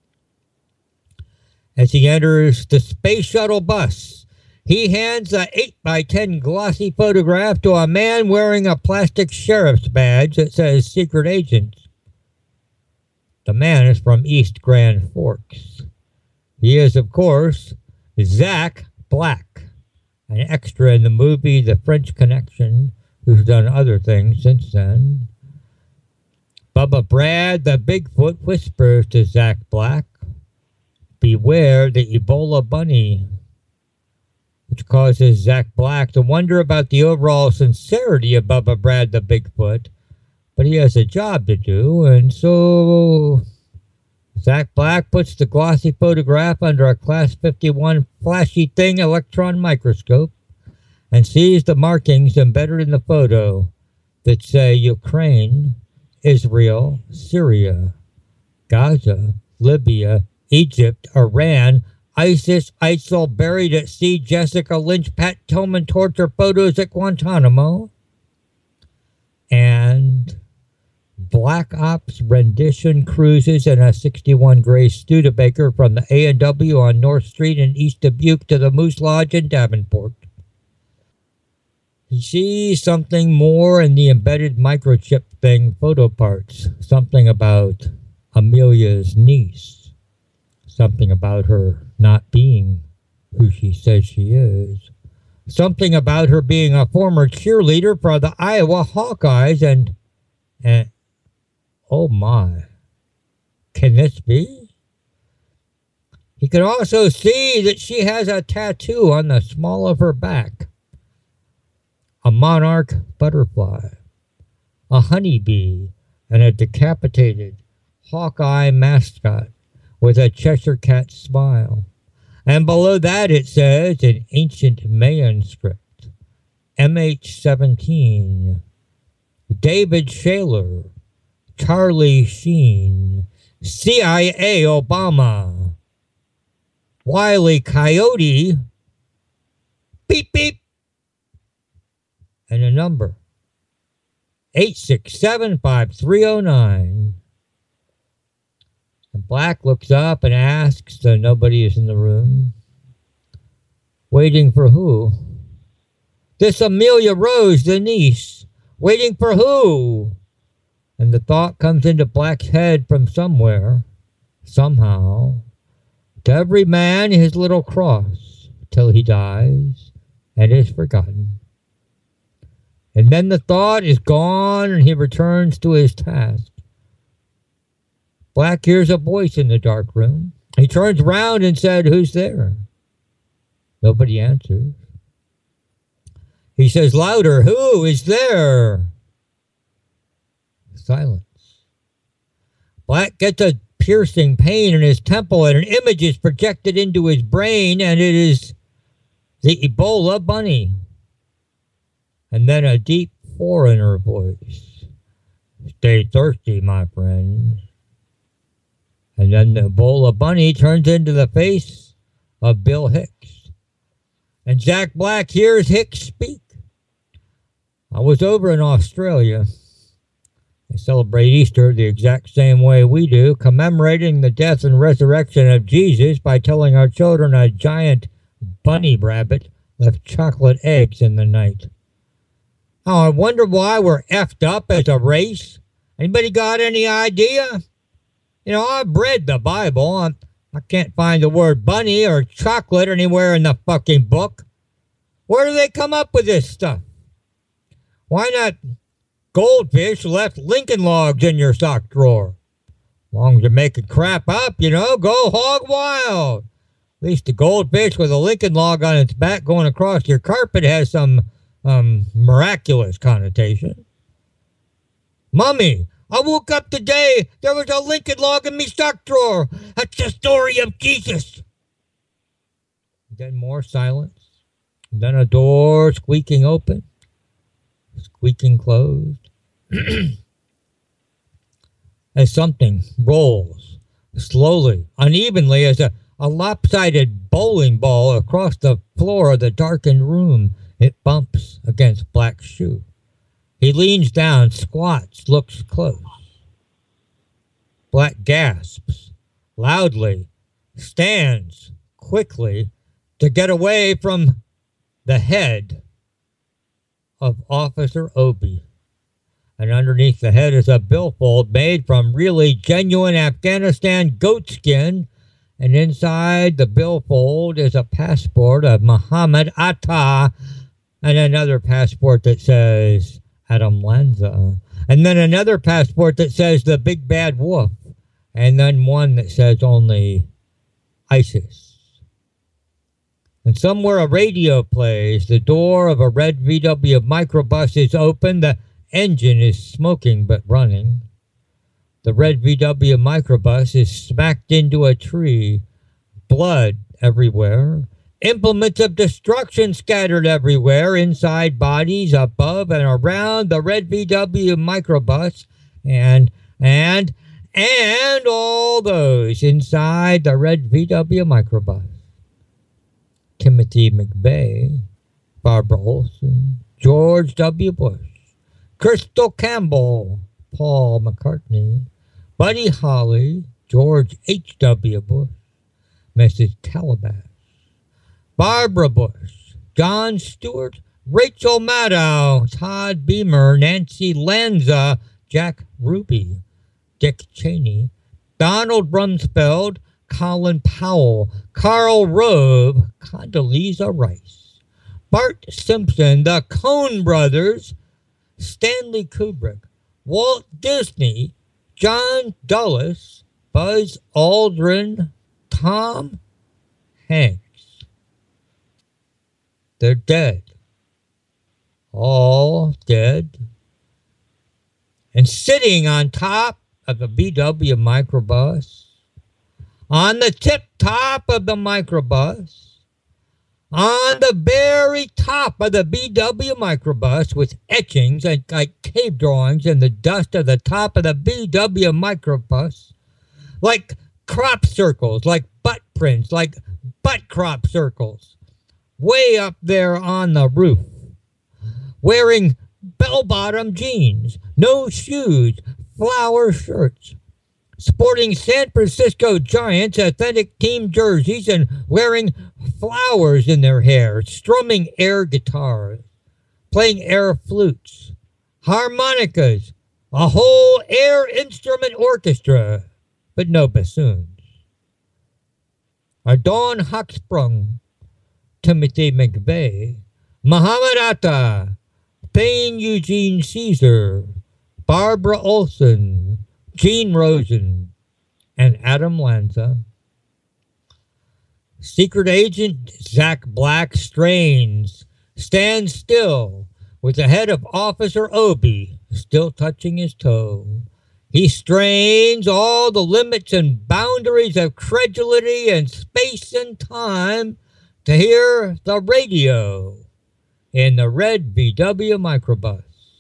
As he enters the space shuttle bus, he hands the eight by ten glossy photograph to a man wearing a plastic sheriff's badge that says Secret Agent. The man is from East Grand Forks. He is, of course, Zach Black, an extra in the movie The French Connection, who's done other things since then. Bubba Brad, the Bigfoot, whispers to Zach Black, "Beware the Ebola bunny," which causes Zach Black to wonder about the overall sincerity of Bubba Brad the Bigfoot, but he has a job to do, and so Zach Black puts the glossy photograph under a Class fifty-one flashy thing electron microscope and sees the markings embedded in the photo that say Ukraine, Israel, Syria, Gaza, Libya, Egypt, Iran, ISIS, ISIL, buried at sea, Jessica Lynch, Pat Tillman torture photos at Guantanamo, and Black Ops rendition cruises in a sixty-one gray Studebaker from the A and W on North Street in East Dubuque to the Moose Lodge in Davenport. He sees something more in the embedded microchip thing photo parts, something about Amelia's niece, something about her not being who she says she is. Something about her being a former cheerleader for the Iowa Hawkeyes and, and oh my, can this be? He can also see that she has a tattoo on the small of her back. A monarch butterfly, a honeybee, and a decapitated Hawkeye mascot with a Cheshire Cat smile. And below that it says, in ancient Mayan script, M H seventeen, David Shaler, Charlie Sheen, C I A Obama, Wile E. Coyote, beep beep, and a number, eight six seven, five three zero nine. And Black looks up and asks, so nobody is in the room. Waiting for who? This Amelia Rose, the niece. Waiting for who? And the thought comes into Black's head from somewhere, somehow. To every man his little cross, till he dies and is forgotten. And then the thought is gone and he returns to his task. Black hears a voice in the dark room. He turns round and said, "Who's there?" Nobody answers. He says louder, "Who is there?" Silence. Black gets a piercing pain in his temple and an image is projected into his brain, and it is the Ebola bunny. And then a deep foreigner voice. "Stay thirsty, my friend." And then the Ebola bunny turns into the face of Bill Hicks. And Jack Black hears Hicks speak. "I was over in Australia. They celebrate Easter the exact same way we do, commemorating the death and resurrection of Jesus by telling our children a giant bunny rabbit left chocolate eggs in the night. Oh, I wonder why we're effed up as a race. Anybody got any idea? You know, I've read the Bible. I'm, I can't find the word bunny or chocolate anywhere in the fucking book. Where do they come up with this stuff? Why not goldfish left Lincoln Logs in your sock drawer? As long as you're making crap up, you know, go hog wild. At least the goldfish with a Lincoln Log on its back going across your carpet has some um, miraculous connotation. Mummy, I woke up today, there was a Lincoln Log in me sock drawer. That's the story of Jesus. Then more silence. And then a door squeaking open, squeaking closed. As something rolls slowly, unevenly, as a, a lopsided bowling ball across the floor of the darkened room. It bumps against Black's shoe. He leans down, squats, looks close. Black gasps loudly, stands quickly to get away from the head of Officer Obie. And underneath the head is a billfold made from really genuine Afghanistan goat skin. And inside the billfold is a passport of Muhammad Atta and another passport that says Adam Lanza. And then another passport that says the Big Bad Wolf. And then one that says only ISIS. And somewhere a radio plays. The door of a red V W microbus is open. The engine is smoking but running. The red V W microbus is smacked into a tree. Blood everywhere. Implements of destruction scattered everywhere. Inside bodies, above and around the red V W microbus. And, and, and all those inside the red V W microbus. Timothy McVeigh, Barbara Olson, George W. Bush, Crystal Campbell, Paul McCartney, Buddy Holly, George H W. Bush, Missus Calabash, Barbara Bush, John Stewart, Rachel Maddow, Todd Beamer, Nancy Lanza, Jack Ruby, Dick Cheney, Donald Rumsfeld, Colin Powell, Karl Rove, Condoleezza Rice, Bart Simpson, the Coen Brothers, Stanley Kubrick, Walt Disney, John Dulles, Buzz Aldrin, Tom Hanks. They're dead. All dead. And sitting on top of the B W microbus, on the tip top of the microbus, on the very top of the B W microbus with etchings and like cave drawings in the dust of the top of the B W microbus, like crop circles, like butt prints, like butt crop circles, way up there on the roof, wearing bell-bottom jeans, no shoes, flower shirts, sporting San Francisco Giants athletic team jerseys and wearing flowers in their hair, strumming air guitars, playing air flutes, harmonicas, a whole air instrument orchestra, but no bassoons. Are Dawn Hochsprung, Timothy McVeigh, Muhammad Atta, Thane Eugene Caesar, Barbara Olson, Gene Rosen, and Adam Lanza. Secret Agent Zach Black strains, stands still, with the head of Officer Obi still touching his toe. He strains all the limits and boundaries of credulity and space and time to hear the radio in the red V W microbus.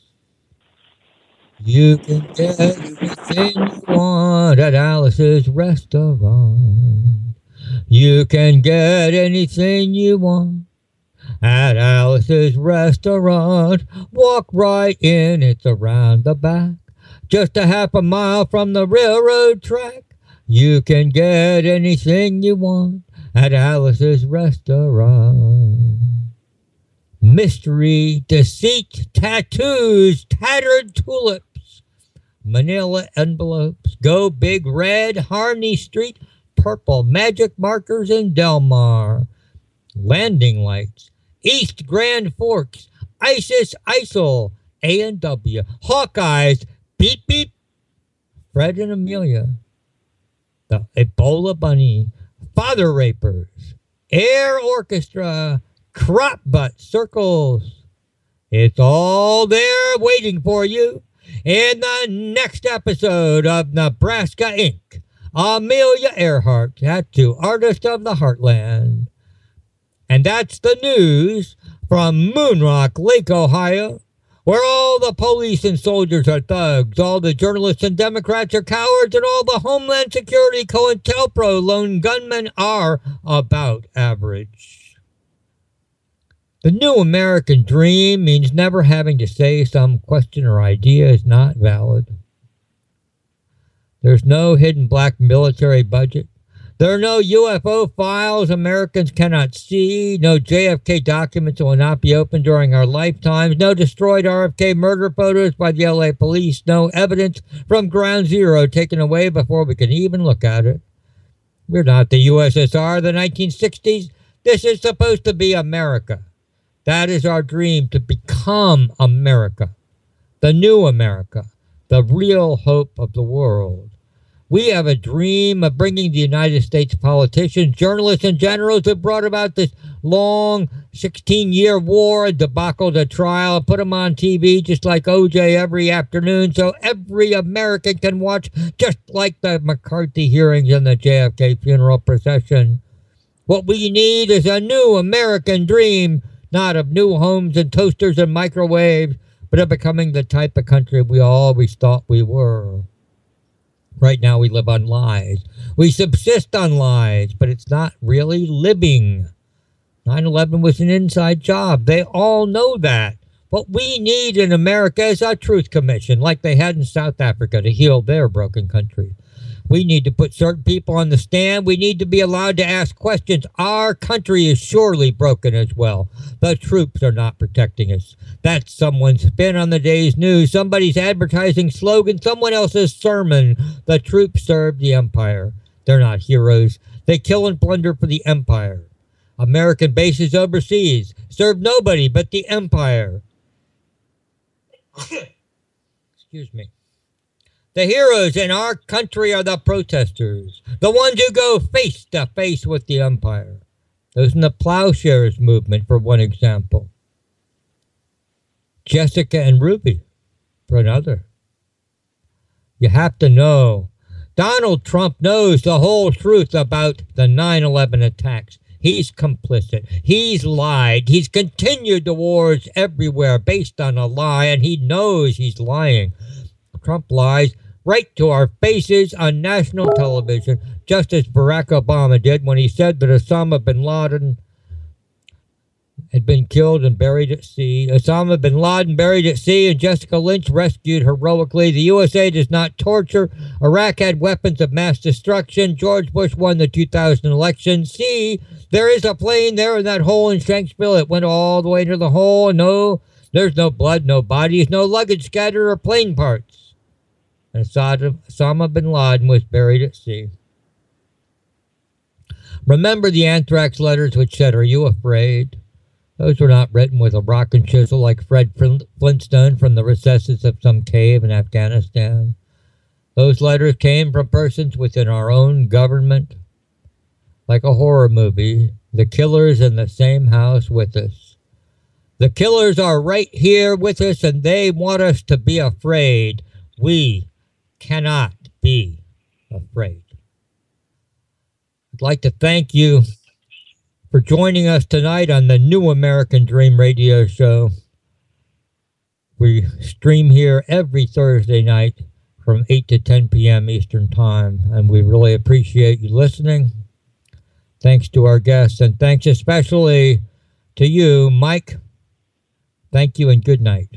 You can get everything you want at Alice's restaurant. You can get anything you want at Alice's restaurant. Walk right in, it's around the back, just a half a mile from the railroad track. You can get anything you want at Alice's restaurant. Mystery, deceit, tattoos, tattered tulips, manila envelopes, go big red, Harney Street, purple magic markers in Del Mar, landing lights, East Grand Forks, ISIS, ISIL, A and W, Hawkeyes, beep beep, Fred and Amelia, the Ebola Bunny, Father Rapers, Air Orchestra, Crop Butt Circles. It's all there waiting for you in the next episode of Nebraska Incorporated. Amelia Earhart, tattoo artist of the Heartland. And that's the news from Moonrock Lake, Ohio, where all the police and soldiers are thugs, all the journalists and Democrats are cowards, and all the Homeland Security COINTELPRO lone gunmen are about average. The new American dream means never having to say some question or idea is not valid. There's no hidden black military budget. There are no U F O files Americans cannot see, no J F K documents that will not be opened during our lifetimes, no destroyed R F K murder photos by the L A police, no evidence from Ground Zero taken away before we can even look at it. We're not the U S S R of the nineteen sixties. This is supposed to be America. That is our dream, to become America, the new America, the real hope of the world. We have a dream of bringing the United States politicians, journalists, and generals who brought about this long sixteen-year war, a debacle to trial, put them on T V just like O J every afternoon so every American can watch, just like the McCarthy hearings and the J F K funeral procession. What we need is a new American dream, not of new homes and toasters and microwaves, but of becoming the type of country we always thought we were. Right now we live on lies. We subsist on lies, but it's not really living. nine eleven was an inside job. They all know that. What we need in America is a truth commission, like they had in South Africa, to heal their broken country. We need to put certain people on the stand. We need to be allowed to ask questions. Our country is surely broken as well. The troops are not protecting us. That's someone's spin on the day's news. Somebody's advertising slogan, someone else's sermon. The troops serve the empire. They're not heroes. They kill and plunder for the empire. American bases overseas serve nobody but the empire. Excuse me. The heroes in our country are the protesters, the ones who go face to face with the empire. Those in the Plowshares movement, for one example. Jessica and Ruby, for another. You have to know, Donald Trump knows the whole truth about the nine eleven attacks. He's complicit. He's lied. He's continued the wars everywhere based on a lie, and he knows he's lying. Trump lies right to our faces on national television, just as Barack Obama did when he said that Osama bin Laden had been killed and buried at sea. Osama bin Laden buried at sea, and Jessica Lynch rescued heroically. The U S A does not torture. Iraq had weapons of mass destruction. George Bush won the two thousand election. See, there is a plane there in that hole in Shanksville. It went all the way to the hole. No, there's no blood, no bodies, no luggage scattered or plane parts. And Osama bin Laden was buried at sea. Remember the anthrax letters which said, "Are you afraid?" Those were not written with a rock and chisel like Fred Flintstone from the recesses of some cave in Afghanistan. Those letters came from persons within our own government. Like a horror movie, the killer's in the same house with us. The killers are right here with us, and they want us to be afraid. We cannot be afraid. I'd like to thank you for joining us tonight on the New American Dream radio show. We stream here every Thursday night from eight to ten p.m. Eastern Time, and we really appreciate you listening. Thanks to our guests, and thanks especially to you, Mike. Thank you and good night.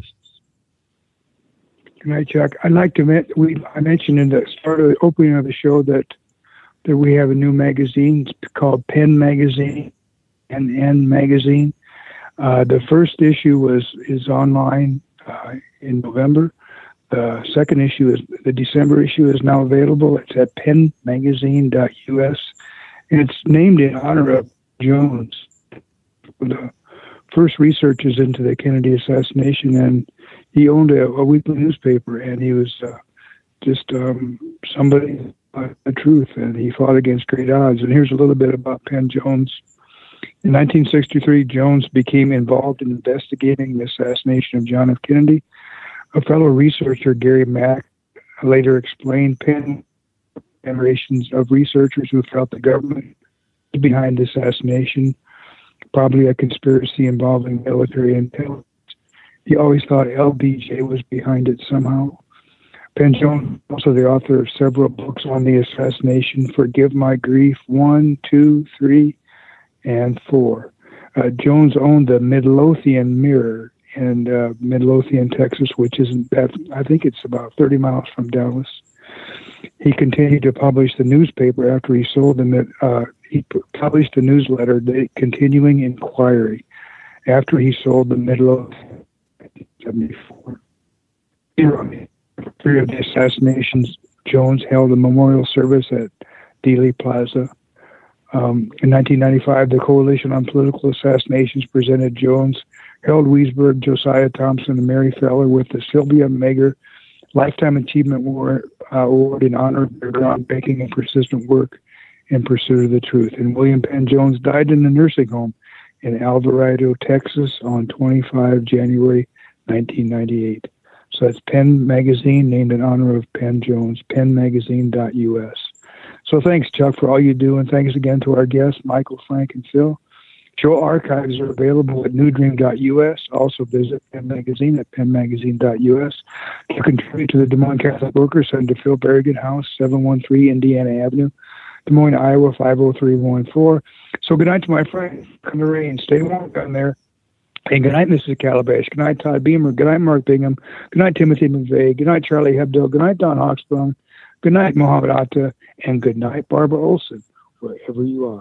Good night, Chuck. I'd like to men- we I mentioned in the start of the opening of the show that that we have a new magazine called Pen Magazine, N N Magazine. Uh, the first issue was is online uh, in November. The second issue is the December issue is now available. It's at pen magazine dot U S, and it's named in honor of Jones, the first researchers into the Kennedy assassination, and he owned a, a weekly newspaper, and he was uh, just um, somebody uh, the truth, and he fought against great odds. And here's a little bit about Penn Jones. In nineteen sixty-three, Jones became involved in investigating the assassination of John F. Kennedy. A fellow researcher, Gary Mack, later explained Penn generations of researchers who felt the government was behind the assassination, probably a conspiracy involving military intelligence. He always thought L B J was behind it somehow. Penn Jones, also the author of several books on the assassination, Forgive My Grief, one, two, three, and four. Uh, Jones owned the Midlothian Mirror in uh, Midlothian, Texas, which isn't that, I think it's about thirty miles from Dallas. He continued to publish the newspaper after he sold them. Uh, he published a newsletter, The Continuing Inquiry, after he sold the Midlothian in seventy-four. Three of the assassinations, Jones held a memorial service at Dealey Plaza. Um, in nineteen ninety-five, the Coalition on Political Assassinations presented Jones, Harold Weisberg, Josiah Thompson, and Mary Feller with the Sylvia Meagher Lifetime Achievement Award, uh, Award in honor of their groundbreaking and persistent work in pursuit of the truth. And William Penn Jones died in a nursing home in Alvarado, Texas on the twenty-fifth of January, nineteen ninety-eight. So that's Penn Magazine, named in honor of Penn Jones, pen magazine dot U S. So thanks, Chuck, for all you do, and thanks again to our guests, Michael, Frank, and Phil. Show archives are available at new dream dot U S. Also visit Penn Magazine at pen magazine dot U S. To contribute to the Des Moines Catholic Worker, send to Phil Berrigan House, seven one three Indiana Avenue, Des Moines, Iowa, five oh three one four. So good night to my friends in the rain. Stay warm down there. And good night, Missus Calabash. Good night, Todd Beamer. Good night, Mark Bingham. Good night, Timothy McVeigh. Good night, Charlie Hebdo. Good night, Don Hawksprung. Good night, Mohammed Atta. And good night, Barbara Olson, wherever you are.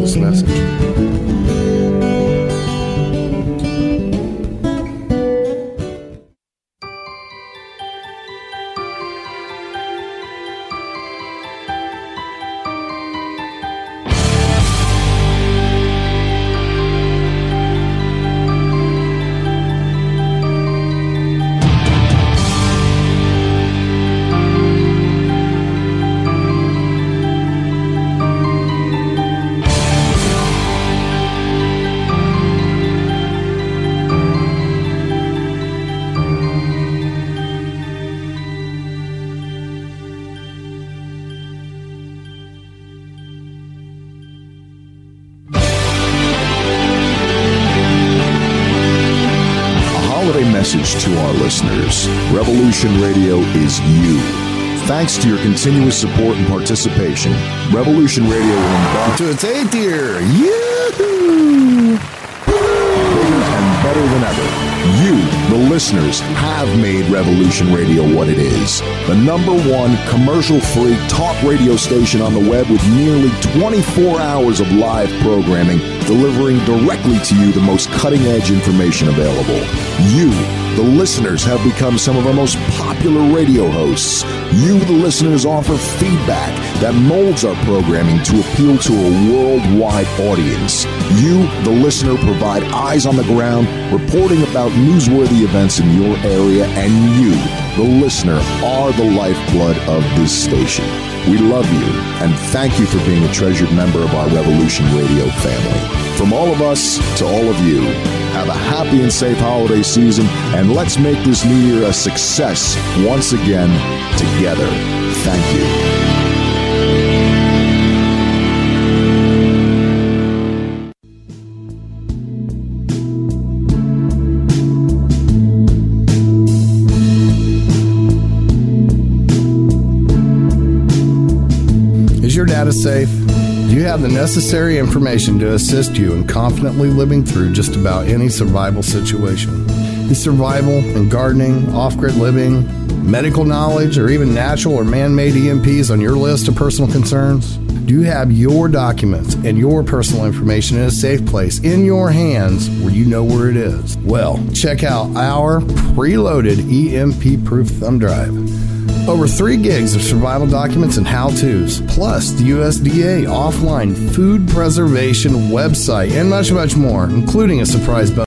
this message. To our listeners, Revolution Radio is you. Thanks to your continuous support and participation, Revolution Radio will embark to its eighth year. Yoo-hoo! Bigger and better than ever. You, the listeners, have made Revolution Radio what it is. The number one commercial-free talk radio station on the web with nearly twenty-four hours of live programming, delivering directly to you the most cutting-edge information available. You, the listeners, have become some of our most popular radio hosts. You, the listeners, offer feedback that molds our programming to appeal to a worldwide audience. You, the listener, provide eyes on the ground, reporting about newsworthy events in your area, and you, the listener, are the lifeblood of this station. We love you, and thank you for being a treasured member of our Revolution Radio family. From all of us to all of you, have a happy and safe holiday season, and let's make this new year a success once again together. Thank you. Is your data safe? Do you have the necessary information to assist you in confidently living through just about any survival situation? Is survival and gardening, off-grid living, medical knowledge, or even natural or man-made E M Ps on your list of personal concerns? Do you have your documents and your personal information in a safe place in your hands where you know where it is? Well, check out our preloaded E M P-proof thumb drive. Over three gigs of survival documents and how-tos, plus the U S D A offline food preservation website, and much, much more, including a surprise bonus.